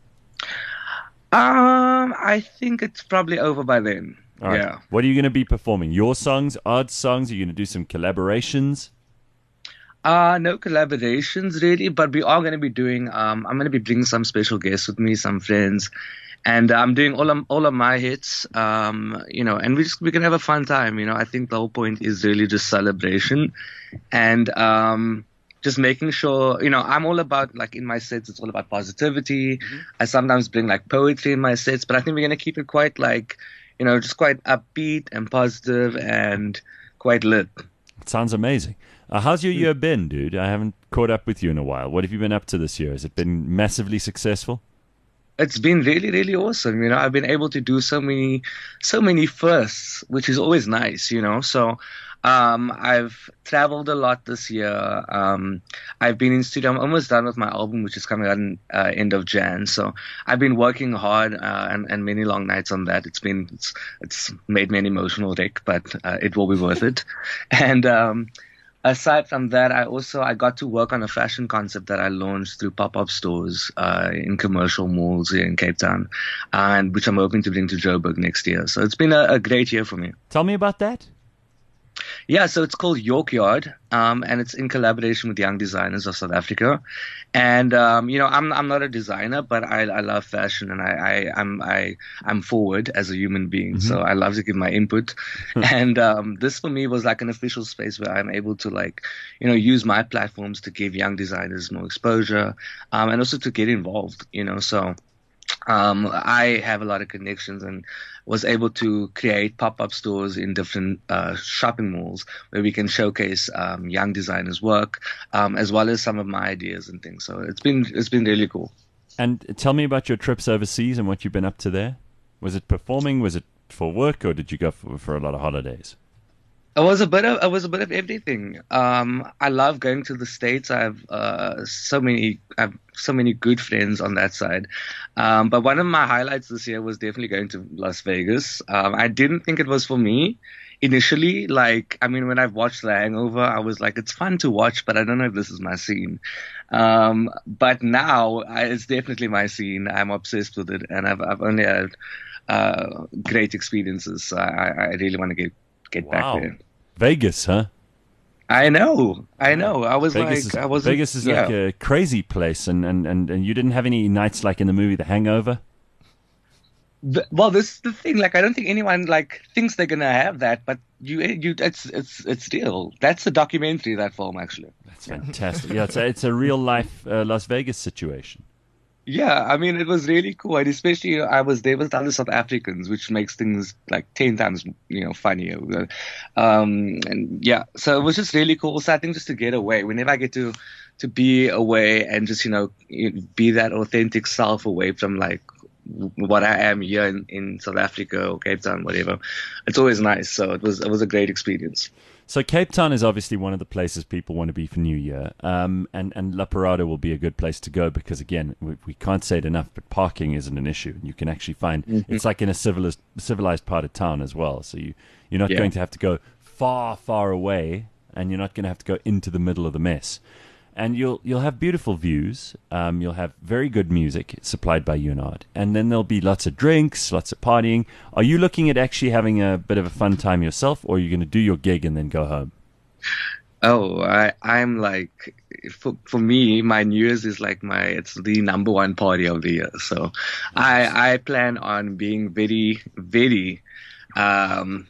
Um, I think it's probably over by then. All right. Yeah. What are you going to be performing? Your songs, Ard's songs? Are you going to do some collaborations? Uh, no collaborations really, but we are going to be doing, um, I'm going to be bringing some special guests with me, some friends, and I'm doing all of, all of my hits, um, you know, and we just, we can have a fun time, you know. I think the whole point is really just celebration and, um, just making sure, you know, I'm all about, like in my sets, it's all about positivity. Mm-hmm. I sometimes bring like poetry in my sets, but I think we're going to keep it quite like, you know, just quite upbeat and positive and quite lit. It sounds amazing. Uh, how's your year been, dude? I haven't caught up with you in a while. What have you been up to this year? Has it been massively successful? It's been really, really awesome. You know, I've been able to do so many, so many firsts, which is always nice, you know. So, um, I've traveled a lot this year. Um, I've been in studio. I'm almost done with my album, which is coming out in uh, end of Jan. So I've been working hard uh, and, and many long nights on that. It's been, it's, it's made me an emotional wreck, but uh, it will be worth it. And, um, aside from that, I also I got to work on a fashion concept that I launched through pop-up stores uh, in commercial malls here in Cape Town, and which I'm hoping to bring to Joburg next year. So it's been a, a great year for me. Tell me about that. Yeah, so it's called York Yard, um, and it's in collaboration with young designers of South Africa. And um, you know, I'm I'm not a designer, but I, I love fashion, and I, I I'm I I'm forward as a human being, mm-hmm. so I love to give my input. And um, this for me was like an official space where I'm able to like, you know, use my platforms to give young designers more exposure, um, and also to get involved. You know, so. Um, I have a lot of connections and was able to create pop-up stores in different uh, shopping malls where we can showcase um, young designers' work, um, as well as some of my ideas and things. So it's been it's been really cool. And tell me about your trips overseas and what you've been up to there. Was it performing? Was it for work, or did you go for, for a lot of holidays? It was a bit of it was a bit of everything. Um, I love going to the States. I have uh, so many I have so many good friends on that side. Um, but one of my highlights this year was definitely going to Las Vegas. Um, I didn't think it was for me initially. Like, I mean, when I watched The Hangover, I was like, it's fun to watch, but I don't know if this is my scene. Um, but now I, it's definitely my scene. I'm obsessed with it, and I've I've only had uh, great experiences. So I, I really want to get. Get wow. back there. Vegas, huh? I know, I know. I was Vegas like, is, I was. Vegas is yeah. like a crazy place, and, and, and, and you didn't have any nights like in the movie The Hangover. The, well, this is the thing. Like, I don't think anyone like thinks they're gonna have that, but you, you, it's, it's, it's real. That's a documentary. That film, actually. That's fantastic. Yeah, it's a, it's a real life uh, Las Vegas situation. Yeah, I mean, it was really cool, and especially you know, I was there with other South Africans, which makes things like ten times, you know, funnier. Um, and yeah, so it was just really cool. So I think just to get away, whenever I get to to be away and just you know be that authentic self away from like what I am here in, in South Africa or Cape Town, whatever, it's always nice. So it was it was a great experience. So Cape Town is obviously one of the places people want to be for New Year, um, and, and La Parada will be a good place to go because, again, we, we can't say it enough, but parking isn't an issue. You can actually find, mm-hmm. it's like in a civilized, civilized part of town as well, so you, you're not yeah. going to have to go far, far away, and you're not going to have to go into the middle of the mess. And you'll you'll have beautiful views. Um, you'll have very good music supplied by Unard. And then there'll be lots of drinks, lots of partying. Are you looking at actually having a bit of a fun time yourself, or are you going to do your gig and then go home? Oh, I, I'm like, for, for me, my New Year's is like my, it's the number one party of the year. So I, I plan on being very, very, um,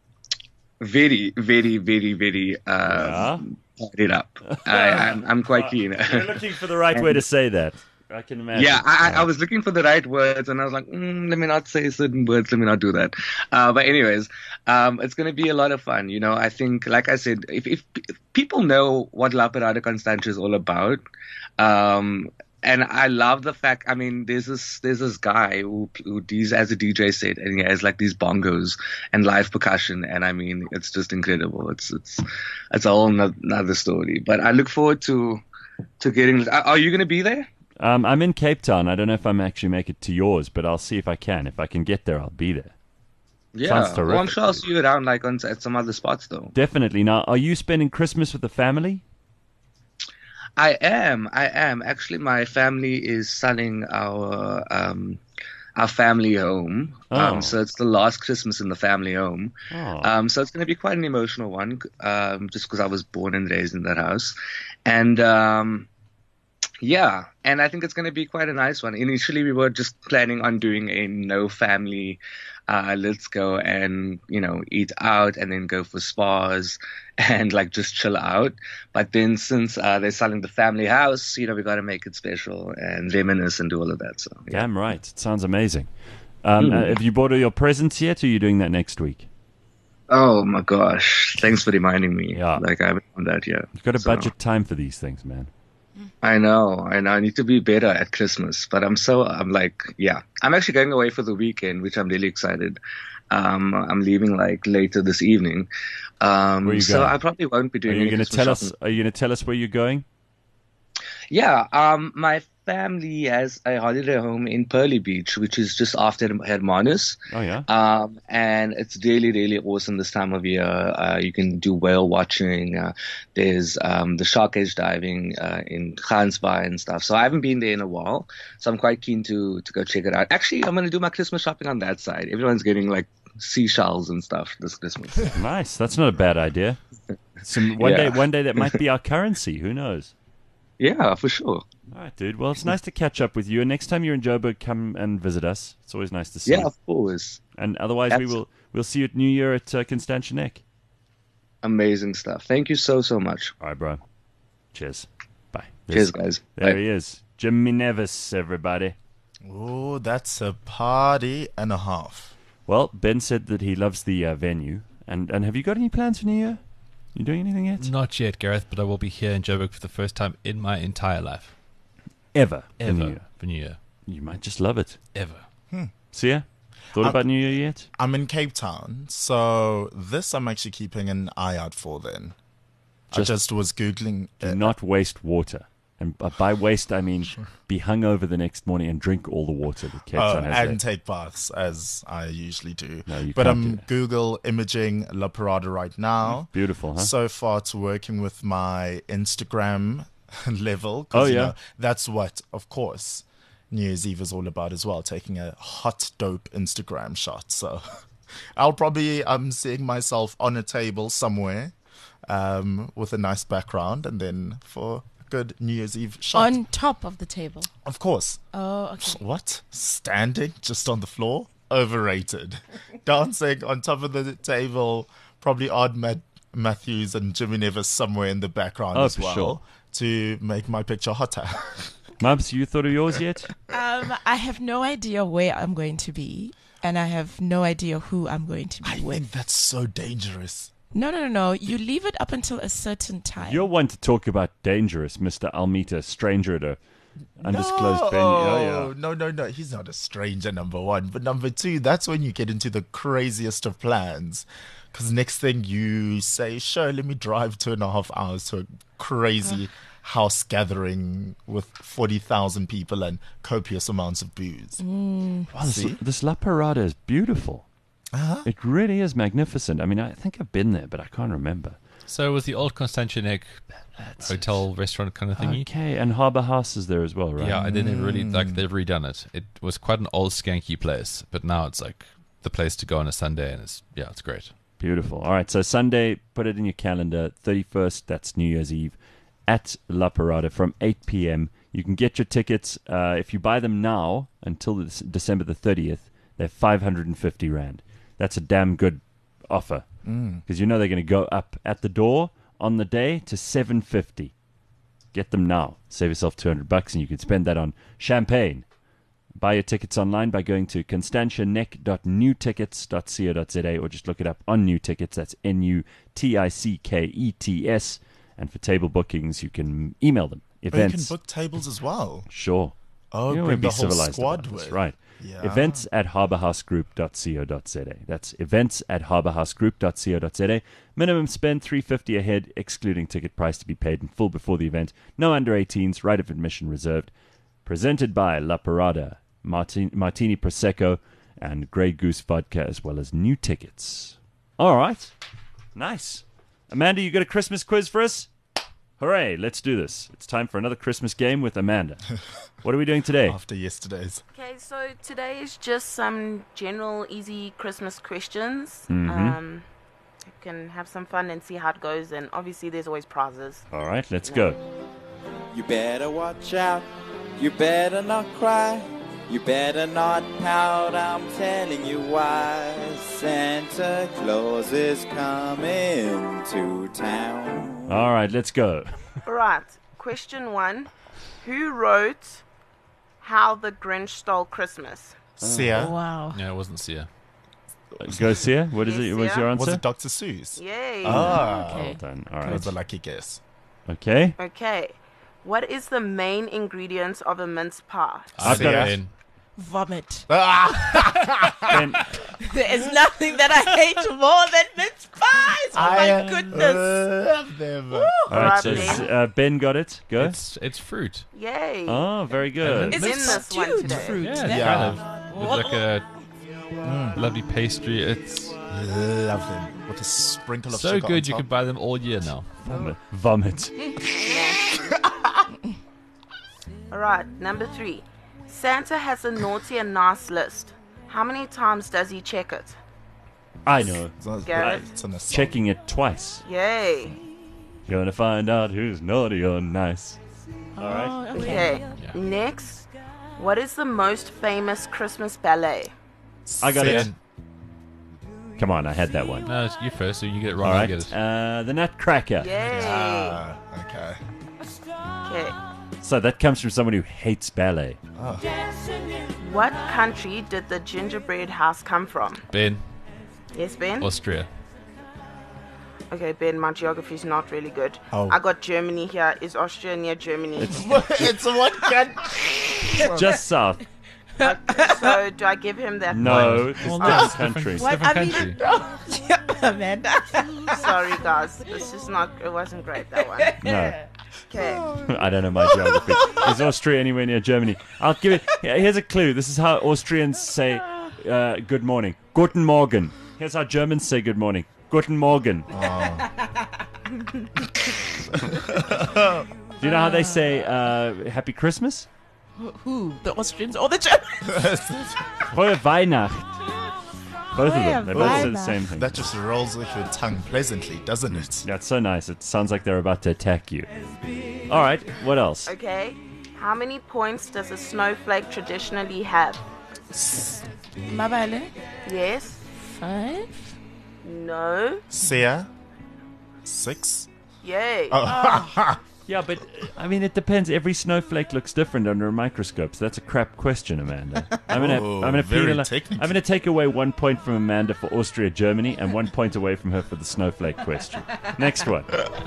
very, very, very, very, uh, yeah. it up. I, I'm, I'm quite keen. You're looking for the right way to say that. I can imagine. Yeah, I, I was looking for the right words, and I was like, mm, let me not say certain words. Let me not do that. Uh, but anyways, um, it's going to be a lot of fun. You know, I think, like I said, if, if, if people know what La Parada Constante is all about, um, and I love the fact, I mean, there's this, there's this guy who, who D's as a D J set, and he has like these bongos and live percussion. And I mean, it's just incredible. It's, it's, it's a whole nother story, but I look forward to, to getting, are you going to be there? Um, I'm in Cape Town. I don't know if I'm actually make it to yours, but I'll see if I can. If I can get there, I'll be there. Yeah, well, I'm sure I'll see you around like on at some other spots though. Definitely. Now, are you spending Christmas with the family? I am. I am. Actually, my family is selling our um, our family home. Oh. Um, so it's the last Christmas in the family home. Oh. Um, so it's going to be quite an emotional one, um, just because I was born and raised in that house. And um, yeah, and I think it's going to be quite a nice one. Initially, we were just planning on doing a no family. Uh, let's go and, you know, eat out and then go for spas and like just chill out. But then since uh, they're selling the family house, you know, we got to make it special and reminisce and do all of that. So yeah. Damn right. It sounds amazing. Um, Mm. uh, have you bought all your presents yet, or are you doing that next week? Oh my gosh. Thanks for reminding me. Yeah. Like I haven't done that yet. You've got to So- budget time for these things, man. I know, I know. I need to be better at Christmas, but I'm so, I'm like, yeah. I'm actually going away for the weekend, which I'm really excited. Um, I'm leaving like later this evening. Um, Where are you so going? I probably won't be Are doing you any going to Christmas tell shopping. us? Are you going to tell us where you're going? Yeah, um, my family has a holiday home in Pearly Beach, which is just after Hermanus. Oh yeah. Um, and it's really, really awesome this time of year. Uh, you can do whale watching. Uh, there's um, the shark edge diving uh, in Gansbaai and stuff. So I haven't been there in a while. So I'm quite keen to to go check it out. Actually, I'm going to do my Christmas shopping on that side. Everyone's getting like seashells and stuff this Christmas. Nice. That's not a bad idea. Some one Yeah. day, one day that might be our currency. Who knows? Yeah, for sure. All right, dude. Well, it's nice to catch up with you. And next time you're in Joburg, come and visit us. It's always nice to see. Yeah, you. of course. And otherwise, we will we'll see you at New Year at uh, Constantia Neck. Amazing stuff. Thank you so, so much. All right, bro. Cheers. Bye. Cheers, guys. There Bye. he is, Jimmy Nevis. Everybody. Oh, that's a party and a half. Well, Ben said that he loves the uh, venue. And and have you got any plans for New Year? You doing anything yet? Not yet, Gareth, but I will be here in Joburg for the first time in my entire life. Ever. for Ever New Year? for New Year. You might just love it. Ever. Hmm. See ya? Thought I'm- about New Year yet? I'm in Cape Town, so this I'm actually keeping an eye out for then. Just- I just was Googling. Do not waste water. And b- by waste, I mean be hungover the next morning and drink all the water that Cape Oh, Town has. and there. take baths as I usually do. No, you but can't I'm do Google imaging La Parada right now. Beautiful, huh? So far, it's working with my Instagram level. 'cause, Oh, you yeah? know, that's what, of course, New Year's Eve is all about as well. Taking a hot, dope Instagram shot. So I'll probably, I'm seeing myself on a table somewhere um, with a nice background, and then for a good New Year's Eve shot. On top of the table. Of course. Oh, okay. What? Standing just on the floor? Overrated. Dancing on top of the table, probably Odd Matt Matthews and Jimmy Nevis somewhere in the background Oh, as for well sure. to make my picture hotter. Mubs, you thought of yours yet? Um, I have no idea where I'm going to be, and I have no idea who I'm going to be I with. think that's so dangerous. No, no, no, no. You leave it up until a certain time. You're one to talk about dangerous, Mister Almita, stranger at a undisclosed no, venue. Oh, yeah. no, no, no. He's not a stranger, number one. But number two, that's when you get into the craziest of plans. Because next thing you say, sure, let me drive two and a half hours to a crazy house gathering with forty thousand people and copious amounts of booze. Mm. Wow, this, See? this La Parada is beautiful. Uh-huh. It really is magnificent. I mean, I think I've been there, but I can't remember. So it was the old Constantia Neck hotel restaurant kind of thingy. Okay, and Harbour House is there as well, right? Yeah, and then they've really like they've redone it. It was quite an old skanky place, but now it's like the place to go on a Sunday, and it's yeah, it's great. Beautiful. All right, so Sunday, put it in your calendar, thirty-first, that's New Year's Eve, at La Parada from eight p.m. You can get your tickets. Uh, if you buy them now until this, December the thirtieth, they're five hundred fifty Rand. That's a damn good offer. Because Mm. you know they're going to go up at the door on the day to seven fifty. Get them now. Save yourself two hundred bucks, and you can spend that on champagne. Buy your tickets online by going to constantianeck dot new tickets dot co dot za or just look it up on New Tickets. That's N U T I C K E T S. And for table bookings, you can email them. But you Events. can book tables as well. Sure. Oh, you don't bring want to be the whole civilized squad about this, with. right? Yeah. Events at harbour house group dot co dot za. That's events at harbour house group dot co dot za. Minimum spend three hundred fifty dollars ahead, excluding ticket price to be paid in full before the event. No under eighteens, right of admission reserved. Presented by La Parada, Martini, Martini Prosecco, and Grey Goose Vodka, as well as New Tickets. All right. Nice. Amanda, you got a Christmas quiz for us? Hooray, let's do this. It's time for another Christmas game with Amanda. What are we doing today? After yesterday's. Okay, so today is just some general easy Christmas questions. Mhm. Um, you can have some fun and see how it goes, and obviously there's always prizes. All right, let's go. You better watch out. You better not cry. You better not pout. I'm telling you why. Santa Claus is coming to town. All right, let's go. All right, question one. Who wrote How the Grinch Stole Christmas? Sia. Wow. No, it wasn't Sia. Go, Sia. What is Yes, it? What's Sia. your answer? Was it Doctor Seuss? Yay. Ah. Okay. Well done. All That right. was a lucky guess. Okay. Okay. What is the main ingredients of a mince pie? I've got Sia. it. In. Vomit. Ben, There is nothing that I hate more than mince pies. Oh my goodness. love them. all right, so Alright, Ben. uh, Ben got it. Go. It's it's fruit. Yay. Oh, very good. It's It's in this one stewed today. fruit. Yeah, That- kind of. With like a lovely pastry. It's Love them. With a sprinkle of so sugar good on you top. can buy them all year now. Vomit. Vomit. All right, number three. Santa has a naughty and nice list. How many times does he check it? I know. It's on- Garrett. it's on a song. Checking it twice. Yay. Gonna find out who's naughty or nice. All right. Oh, okay. Okay. Next, what is the most famous Christmas ballet? I got Sia. it. Come on, I had that one. No, it's you first, so you get it wrong. All I right. get it. Uh, the Nutcracker. Yay. Ah, okay. Okay. So that comes from someone who hates ballet. What country did the gingerbread house come from? Ben, Yes, Ben? Austria. Okay, Ben, my geography is not really good. Oh. I got Germany here. Is Austria near Germany? It's what can. Just south. So do I give him that No, it's Well, a no, different it's different- country. it's What? different I mean- country. Amanda. point? Sorry, guys. This is not. It wasn't great, that one. No, Okay. I don't know my geography. Is Austria anywhere near Germany? I'll give it. yeah, Here's a clue. This is how Austrians say uh, good morning. Guten Morgen. Here's how Germans say good morning. Guten Morgen. Do you know how they say uh, Happy Christmas? Who? The Austrians or the Germans? Frohe Weihnacht. Both of them. They both say the Weihnacht. same thing. That just rolls with your tongue pleasantly, doesn't it? That's so nice. It sounds like they're about to attack you. All right. What else? Okay. How many points does a snowflake traditionally have? Mabale. Yes. Five. No. Sia. Six. Yay. Yeah, but uh, I mean, it depends. Every snowflake looks different under a microscope, so that's a crap question, Amanda. I'm gonna, Oh, I'm gonna very penali- technical. I'm gonna take away one point from Amanda for Austria, Germany, and one point away from her for the snowflake question. Next one.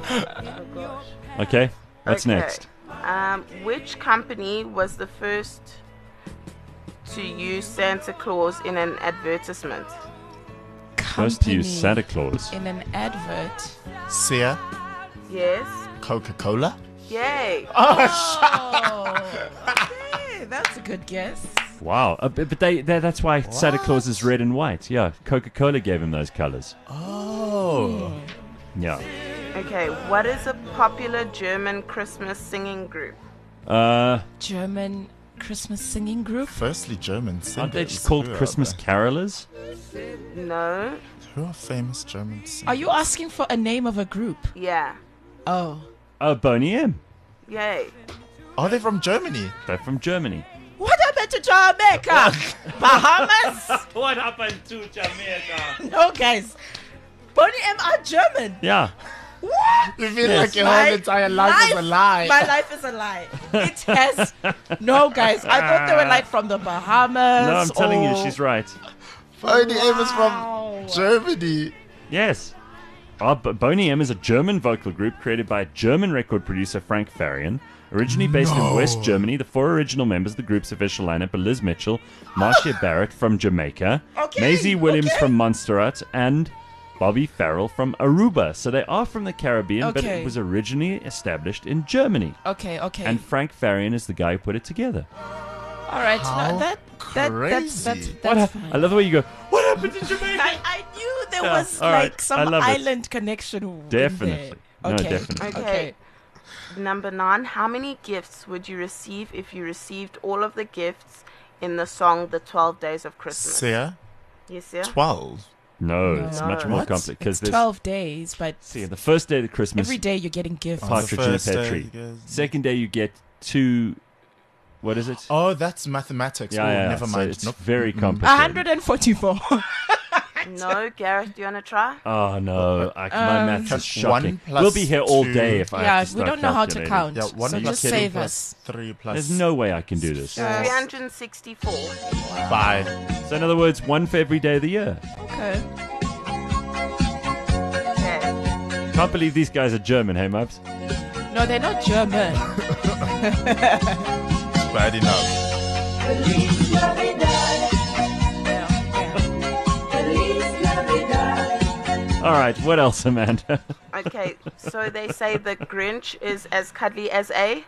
Okay, what's Okay. next? Um, which company was the first to use Santa Claus in an advertisement? First to use Company Santa Claus. in an advert. Sia. Yes. Coca-Cola. Yay. Oh, okay, that's a good guess. Wow, uh, but but they, they that's why Santa Claus is red and white. Yeah, Coca-Cola gave him those colors. Oh. Yeah. Okay, what is a popular German Christmas singing group? Uh, German Christmas singing group. Firstly, German singers. aren't they just called Who are Christmas they? carolers? No. Who are famous German singers? Are you asking for a name of a group? Yeah. Oh. Oh, Boney M. Yay. Are they from Germany? They're from Germany. What happened to Jamaica? Bahamas? What happened to Jamaica? No, guys. Boney M are German. Yeah. What? You feel like your whole entire life is a lie. My life is a lie. It has. No, guys. I thought they were like from the Bahamas. No, I'm telling you, or- she's right. Boney M is Wow. from Germany. Yes. Oh, but Boney M is a German vocal group created by German record producer Frank Farian. Originally based in West Germany, the four original members of the group's official lineup are Liz Mitchell, Marcia Barrett from Jamaica, Okay, Maisie Williams okay. from Montserrat, and Bobby Farrell from Aruba. So they are from the Caribbean, but Okay. it was originally established in Germany. Okay, okay. And Frank Farian is the guy who put it together. All right. How No, that, that, that's, that's, crazy. that's What fine. I love the way you go, what happened to Jamaica? I, I knew there Yeah, was all like right, I some love it. island connection. in Definitely. there. No, Okay. definitely. Okay. Okay. Number nine, how many gifts would you receive if you received all of the gifts in the song The twelve Days of Christmas? Sia? Yes, yeah? twelve? No, it's No. much more What? complicated. Because It's twelve days, but See, the first day of Christmas, every day you're getting gifts. Oh, the partridge in a first pear day tree. you get- Second day you get two. What is it? Oh, that's mathematics. yeah, oh, yeah. never so mind. it's Nope. very Mm-mm. complicated. one forty-four. No, Gareth, do you want to try? Oh no, I, my Um, maths is One shocking. plus We'll be here all two- day if I Yeah, have to we start don't know how to calculating. count. Yeah, one so plus just two save plus us. three plus There's no way I can do this. three hundred sixty-four. five. So in other words, one for every day of the year. Okay. Okay. Can't believe these guys are German, hey Mubs? No, they're not German. Bad enough. All right, what else, Amanda? Okay, so they say the Grinch is as cuddly as a...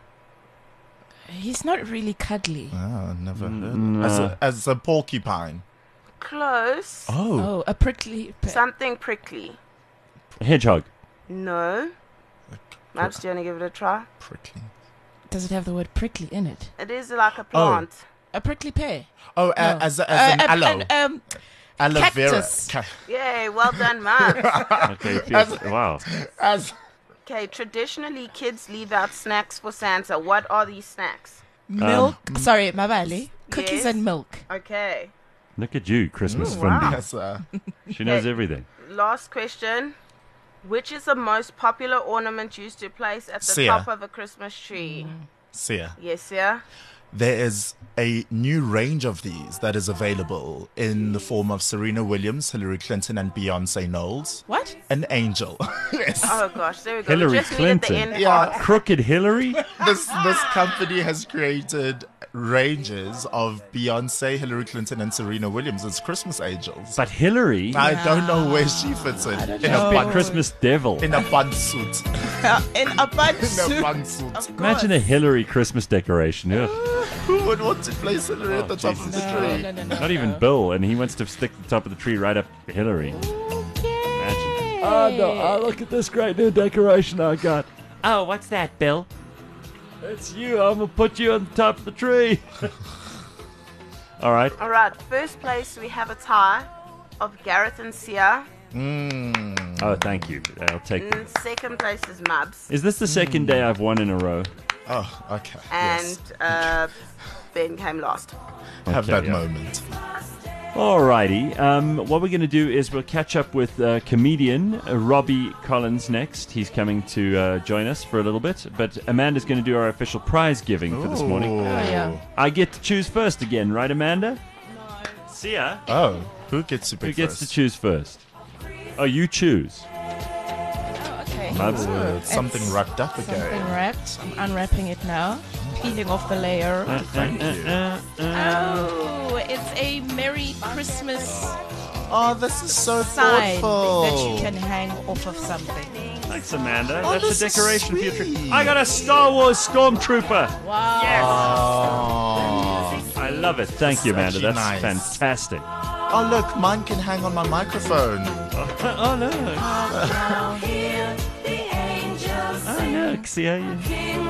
He's not really cuddly. Oh, never heard. Mm, As, uh, a, as a porcupine. Close. Oh. Oh, a prickly. Pe- Something prickly. Hedgehog. No. Maps, do you want to give it a try? Prickly. Does it have the word prickly in it? It is like a plant. A prickly pear. Oh, uh, No. as, a, as an Uh, uh, aloe. an, um, Aloe vera. cactus. Ca- Yay, well done, Maps. Okay, feels, wow. as Okay, traditionally kids leave out snacks for Santa. What are these snacks? milk. Um, Sorry, Mabali. Cookies Yes. and milk. Okay. Look at you, Christmas Ooh, Fundy. wow. yes, uh, She knows Okay. everything. Last question. Which is the most popular ornament used to place at the Sia. top of a Christmas tree? Sia. Yes, yeah. There is a new range of these that is available in the form of Serena Williams, Hillary Clinton, and Beyonce Knowles. What? An angel. yes. Oh gosh, there we go. Hillary we just needed the Clinton. end Yeah. part. Crooked Hillary? This this company has created ranges of Beyonce, Hillary Clinton, and Serena Williams as Christmas angels. But Hillary? I don't know where she fits in. In a know. Big bun, Christmas devil. in a bun suit. In a bunch. In a bun suit. Imagine a Hillary Christmas decoration. Ugh. Who would want to place Hillary Oh, at the top of the Jesus. tree? No, no, no, Not even no. Bill, and he wants to stick the top of the tree right up Hillary. Imagine. Oh, no, oh, look at this great new decoration I got. Oh, what's that, Bill? It's you. I'm going to put you on the top of the tree. All right. All right, first place we have a tie of Gareth and Sia. Mm. Oh, thank you. I'll take And second place is Mubs. Is this the second day I've won in a row? Oh, okay. And yes. uh, Ben came last. Have Okay, that yeah. moment. Alrighty. Um, what we're going to do is we'll catch up with uh, comedian uh, Robbie Collins next. He's coming to uh, join us for a little bit. But Amanda's going to do our official prize giving for this morning. Ooh. Oh, yeah. I get to choose first again, right, Amanda? No. Sia? Oh, who gets to Who pick gets first? to choose first? Oh, you choose. Oh, okay. Mubs? Ooh, it's something It's wrapped up Something again. wrapped. I'm unwrapping it now. Peeling off the layer. Uh, Thank uh, you. uh, uh. Oh, it's a Merry Christmas Oh, this is so sign thoughtful. that you can hang off of something. Thanks, Amanda. Oh, That's a this is decoration for your tree. sweet. I got a Star Wars Stormtrooper. Wow. Oh. I love it. Thank you, Amanda. actually That's nice. fantastic. Oh, look, mine can hang on my microphone. Oh, no. Oh, look. See how you...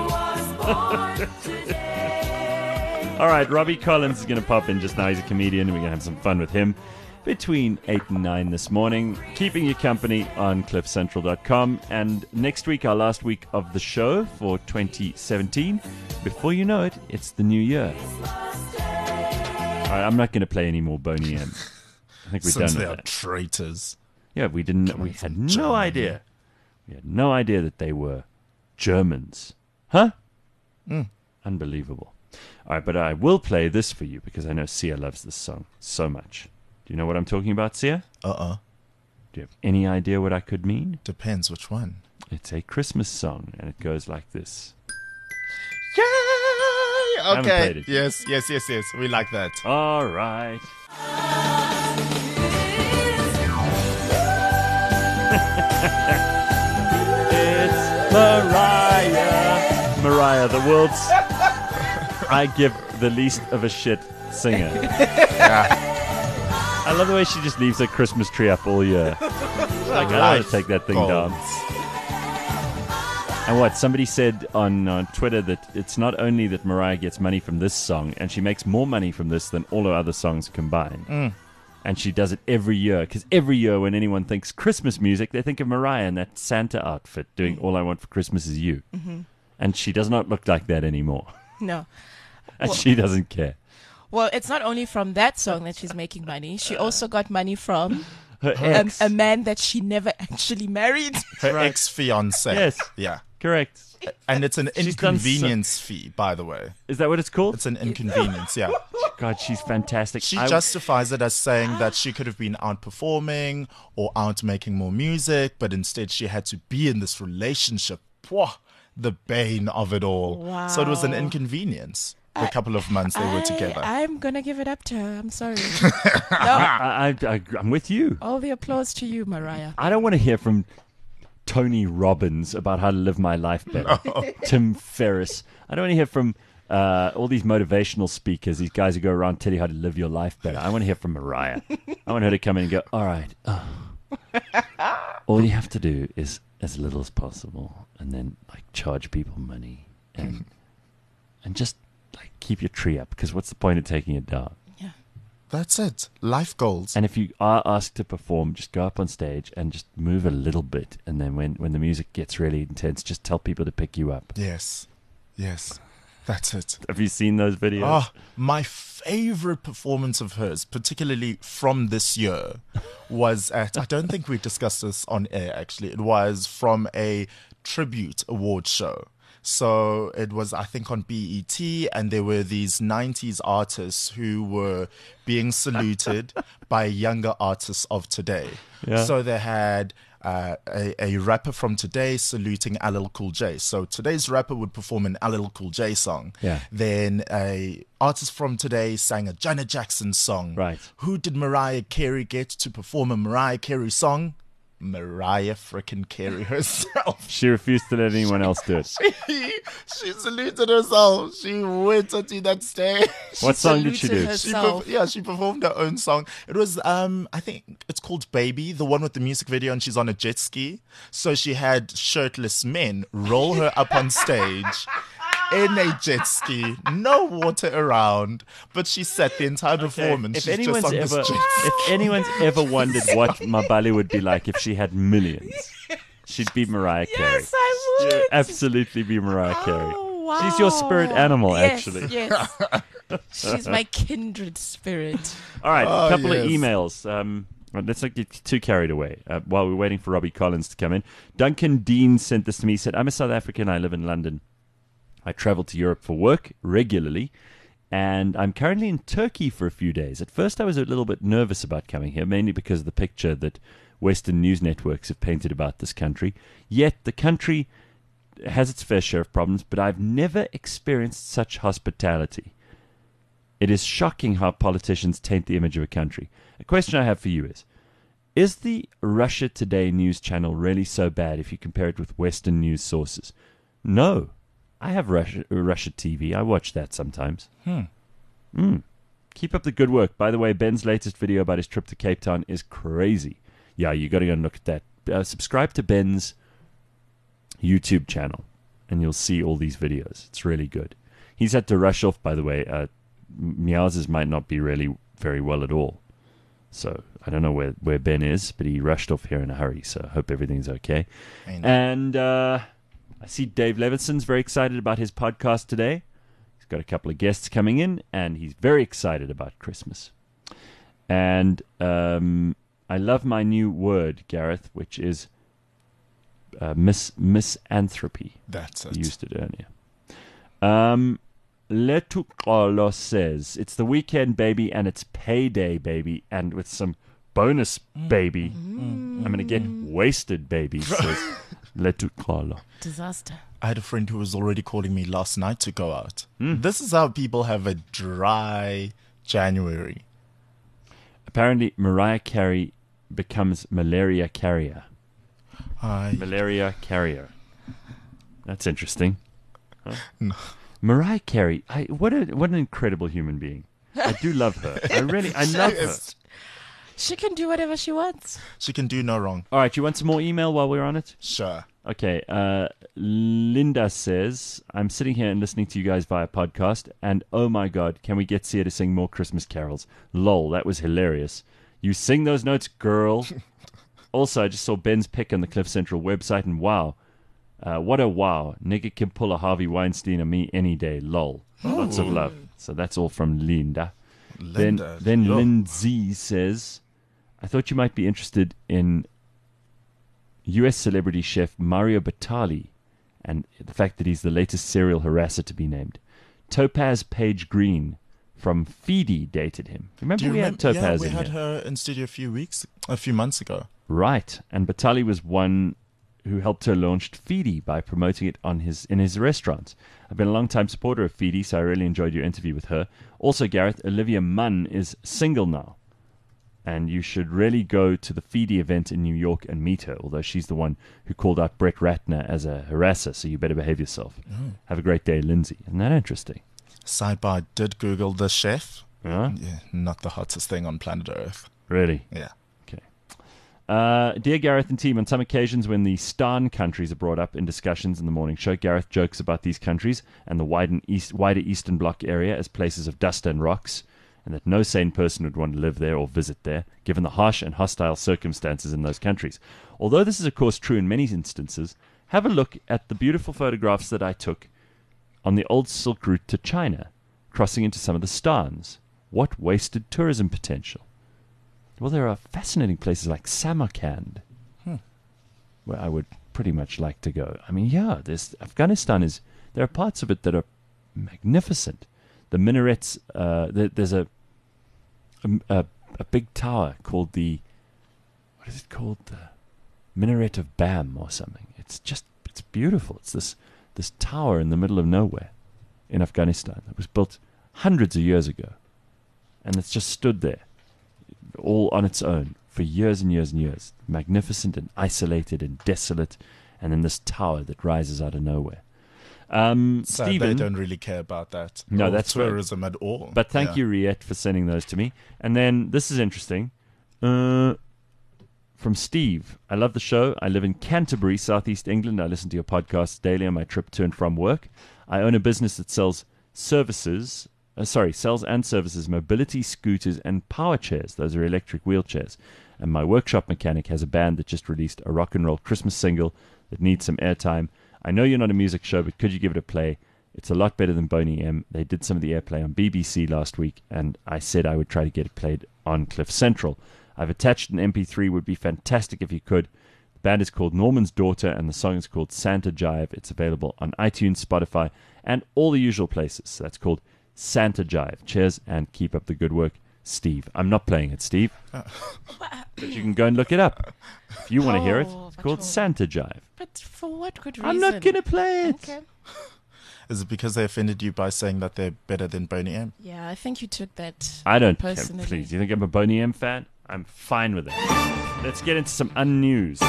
All right, Robbie Collins is going to pop in just now. He's a comedian. We're going to have some fun with him between eight and nine this morning. Keeping you company on cliff central dot com. And next week, our last week of the show for twenty seventeen. Before you know it, it's the new year. All right, I'm not going to play any more Boney M. I think we're Since done they with are that. traitors. Yeah, we didn't. Coming We had from no Germany. idea. We had no idea that they were Germans. Huh? Mm. Unbelievable. All right, but I will play this for you because I know Sia loves this song so much. Do you know what I'm talking about, Sia? Uh-uh. Do you have any idea what I could mean? Depends which one. It's a Christmas song, and it goes like this. Yay! haven't Okay. played it. Yes, yes, yes, yes. We like that. All right. It's Mariah. Mariah, the world's, I give the least of a shit singer. I love the way she just leaves her Christmas tree up all year. She's like, I want to take that thing down. And what somebody said on, on Twitter that it's not only that Mariah gets money from this song, and she makes more money from this than all her other songs combined. Mm. And she does it every year, because every year when anyone thinks Christmas music, they think of Mariah in that Santa outfit doing All I Want for Christmas Is You. Mhm. And she does not look like that anymore. No. And Well- she doesn't care. Well, it's not only from that song that she's making money. She also got money from Her a, ex. a man that she never actually married. Her ex-fiance. Yes. Yeah. Correct. And it's an She's done so- inconvenience fee, by the way. Is that what it's called? It's an inconvenience, yeah. God, she's fantastic. She I- justifies it as saying that she could have been out performing or out making more music, but instead she had to be in this relationship. Pwah, the bane of it all. So it was an Wow. inconvenience. The couple of months they were together. I, I'm gonna give it up to her. I'm sorry. no, I, I, I, I'm with you. all the applause to you, Mariah. I don't want to hear from Tony Robbins about how to live my life better. No. Tim Ferriss. I don't want to hear from uh, all these motivational speakers, these guys who go around tell you how to live your life better. I want to hear from Mariah. I want her to come in and go, all right, oh. all you have to do is as little as possible, and then like charge people money and and just like keep your tree up, because what's the point of taking it down? That's it. Life goals. And if you are asked to perform, just go up on stage and just move a little bit. And then when, when the music gets really intense, just tell people to pick you up. Yes. Yes. That's it. Have you seen those videos? Oh, my favorite performance of hers, particularly from this year, was at, I don't think we discussed this on air actually, it was from a tribute award show. So it was, I think, on B E T, and there were these nineties artists who were being saluted by younger artists of today. Yeah. So they had uh, a, a rapper from today saluting L L Cool J. So today's rapper would perform an L L Cool J song. Yeah. Then a artist from today sang a Janet Jackson song. Right. Who did Mariah Carey get to perform a Mariah Carey song? Mariah frickin' Carey herself. She refused to let anyone else do it. She, she saluted herself. She went onto that stage. What song did she do? She perf- yeah, she performed her own song. It was, um, I think it's called Baby, the one with the music video, and she's on a jet ski. So she had shirtless men roll her up on stage in a jet ski, no water around, but she sat the entire performance. If She's anyone's just on this ever, jet if anyone's ever wondered what Mabali would be like if she had millions, she'd be Mariah Carey. Yes, I would. She'd absolutely be Mariah Carey. Oh, wow. She's your spirit animal, Yes, actually. Yes. She's my kindred spirit. All right, Oh, a couple of yes. emails. Um, well, let's not get too carried away. Uh, while we're waiting for Robbie Collins to come in, Duncan Dean sent this to me. He said, I'm a South African. I live in London. I travel to Europe for work regularly, and I'm currently in Turkey for a few days. At first, I was a little bit nervous about coming here, mainly because of the picture that Western news networks have painted about this country. Yet, the country has its fair share of problems, but I've never experienced such hospitality. It is shocking how politicians taint the image of a country. A question I have for you is, is the Russia Today news channel really so bad if you compare it with Western news sources? No. I have Russia, Russia T V. I watch that sometimes. Hmm. Mm. Keep up the good work. By the way, Ben's latest video about his trip to Cape Town is crazy. Yeah, you got to go and look at that. Uh, subscribe to Ben's YouTube channel, and you'll see all these videos. It's really good. He's had to rush off, by the way. Uh, Meows's might not be really very well at all. So I don't know where, where Ben is, but he rushed off here in a hurry, so I hope everything's okay. I know. And uh, I see Dave Levinson's very excited about his podcast today. He's got a couple of guests coming in, and he's very excited about Christmas. And um, I love my new word, Gareth, which is uh, mis- misanthropy. That's it. You used it earlier. Um, Letukolo says, it's the weekend, baby, and it's payday, baby, and with some bonus, baby. I'm going to get wasted, baby, says Letukolo. Disaster. I had a friend who was already calling me last night to go out. Hmm. This is how people have a dry January. Apparently, Mariah Carey becomes malaria carrier. I... Malaria carrier. That's interesting. Huh? No. Mariah Carey, I, what a what an incredible human being. I do love her. I really, I love her. She can do whatever she wants. She can do no wrong. All right, you want some more email while we're on it? Sure. Okay, uh, Linda says, I'm sitting here and listening to you guys via podcast, and oh my god, can we get Sia to sing more Christmas carols? Lol, that was hilarious. You sing those notes, girl. Also, I just saw Ben's pick on the Cliff Central website, and wow. Uh, what a wow. Nigga can pull a Harvey Weinstein on me any day, lol. Ooh. Lots of love. So that's all from Linda. Linda, Then, then yo. Lindsay says, I thought you might be interested in U S celebrity chef Mario Batali and the fact that he's the latest serial harasser to be named. Topaz Page Green from Feedy dated him. Remember Do you we remember? had Topaz yeah, we in had here? her in studio a few weeks, a few months ago. Right. And Batali was one who helped her launch Feedy by promoting it on his in his restaurants. I've been a long-time supporter of Feedy, so I really enjoyed your interview with her. Also, Gareth, Olivia Munn is single now. And you should really go to the Feedy event in New York and meet her, although she's the one who called out Brett Ratner as a harasser, so you better behave yourself. Oh. Have a great day, Lindsay. Isn't that interesting? Sidebar, did Google the chef. Huh? Yeah, not the hottest thing on planet Earth. Really? Yeah. Okay. Uh, dear Gareth and team, on some occasions when the Stan countries are brought up in discussions in the morning show, Gareth jokes about these countries and the widen east, wider Eastern Bloc area as places of dust and rocks, and that no sane person would want to live there or visit there, given the harsh and hostile circumstances in those countries. Although this is, of course, true in many instances, have a look at the beautiful photographs that I took on the old Silk Route to China, crossing into some of the stans. What wasted tourism potential? Well, there are fascinating places like Samarkand, Hmm. where I would pretty much like to go. I mean, yeah, there's Afghanistan is. There are parts of it that are magnificent. The minarets. Uh, there, there's a, a a a big tower called the. What is it called? The Minaret of Bam or something. It's just it's beautiful. It's this this tower in the middle of nowhere, in Afghanistan. It was built hundreds of years ago, and it's just stood there, all on its own for years and years and years, magnificent and isolated and desolate, and then this tower that rises out of nowhere. Um, So Stephen, they don't really care about that. no, or that's right. tourism at all. But thank Yeah. you, Riette, for sending those to me. And then this is interesting. Uh, from Steve, I love the show. I live in Canterbury, southeast England. I listen to your podcasts daily on my trip to and from work. I own a business that sells services. Uh, sorry, sells and services mobility scooters and power chairs. Those are electric wheelchairs. And my workshop mechanic has a band that just released a rock and roll Christmas single that needs some airtime. I know you're not a music show, but could you give it a play? It's a lot better than Boney M. They did some of the airplay on B B C last week, and I said I would try to get it played on Cliff Central. I've attached an M P three. Would be fantastic if you could. The band is called Norman's Daughter, and the song is called Santa Jive. It's available on iTunes, Spotify, and all the usual places. So that's called Santa Jive. Cheers, and keep up the good work, Steve. I'm not playing it, Steve. But you can go and look it up. If you want to hear it, Oh, it's but called oh. Santa Jive. But for what good reason? I'm not going to play it. Okay. Is it because they offended you by saying that they're better than Boney M? Yeah, I think you took that I don't. personally. Please, you think I'm a Boney M fan? I'm fine with it. Let's get into some unnews.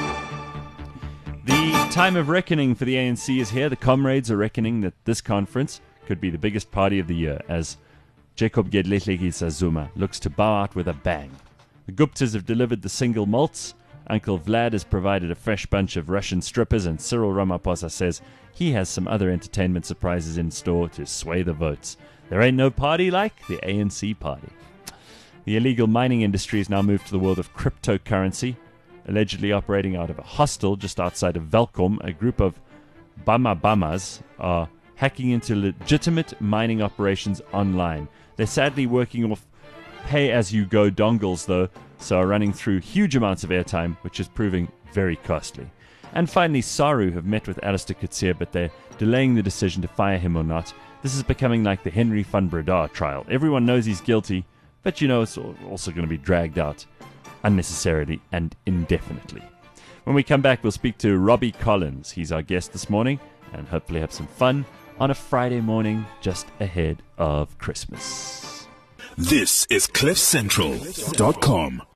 The time of reckoning for the A N C is here. The comrades are reckoning that this conference could be the biggest party of the year as Jacob Gedletlegi Sazuma looks to bow out with a bang. The Guptas have delivered the single malts. Uncle Vlad has provided a fresh bunch of Russian strippers, and Cyril Ramaphosa says he has some other entertainment surprises in store to sway the votes. There ain't no party like the A N C party. The illegal mining industry has now moved to the world of cryptocurrency. Allegedly operating out of a hostel just outside of Velkom, a group of Bama Bamas are hacking into legitimate mining operations online. They're sadly working off pay-as-you-go dongles, though, so are running through huge amounts of airtime, which is proving very costly. And finally, SARU have met with Alistair Coetzee, but they're delaying the decision to fire him or not. This is becoming like the Henry van Breda trial. Everyone knows he's guilty, but you know it's also going to be dragged out unnecessarily and indefinitely. When we come back, we'll speak to Robbie Collins. He's our guest this morning, and hopefully have some fun on a Friday morning just ahead of Christmas. This is cliff central dot com.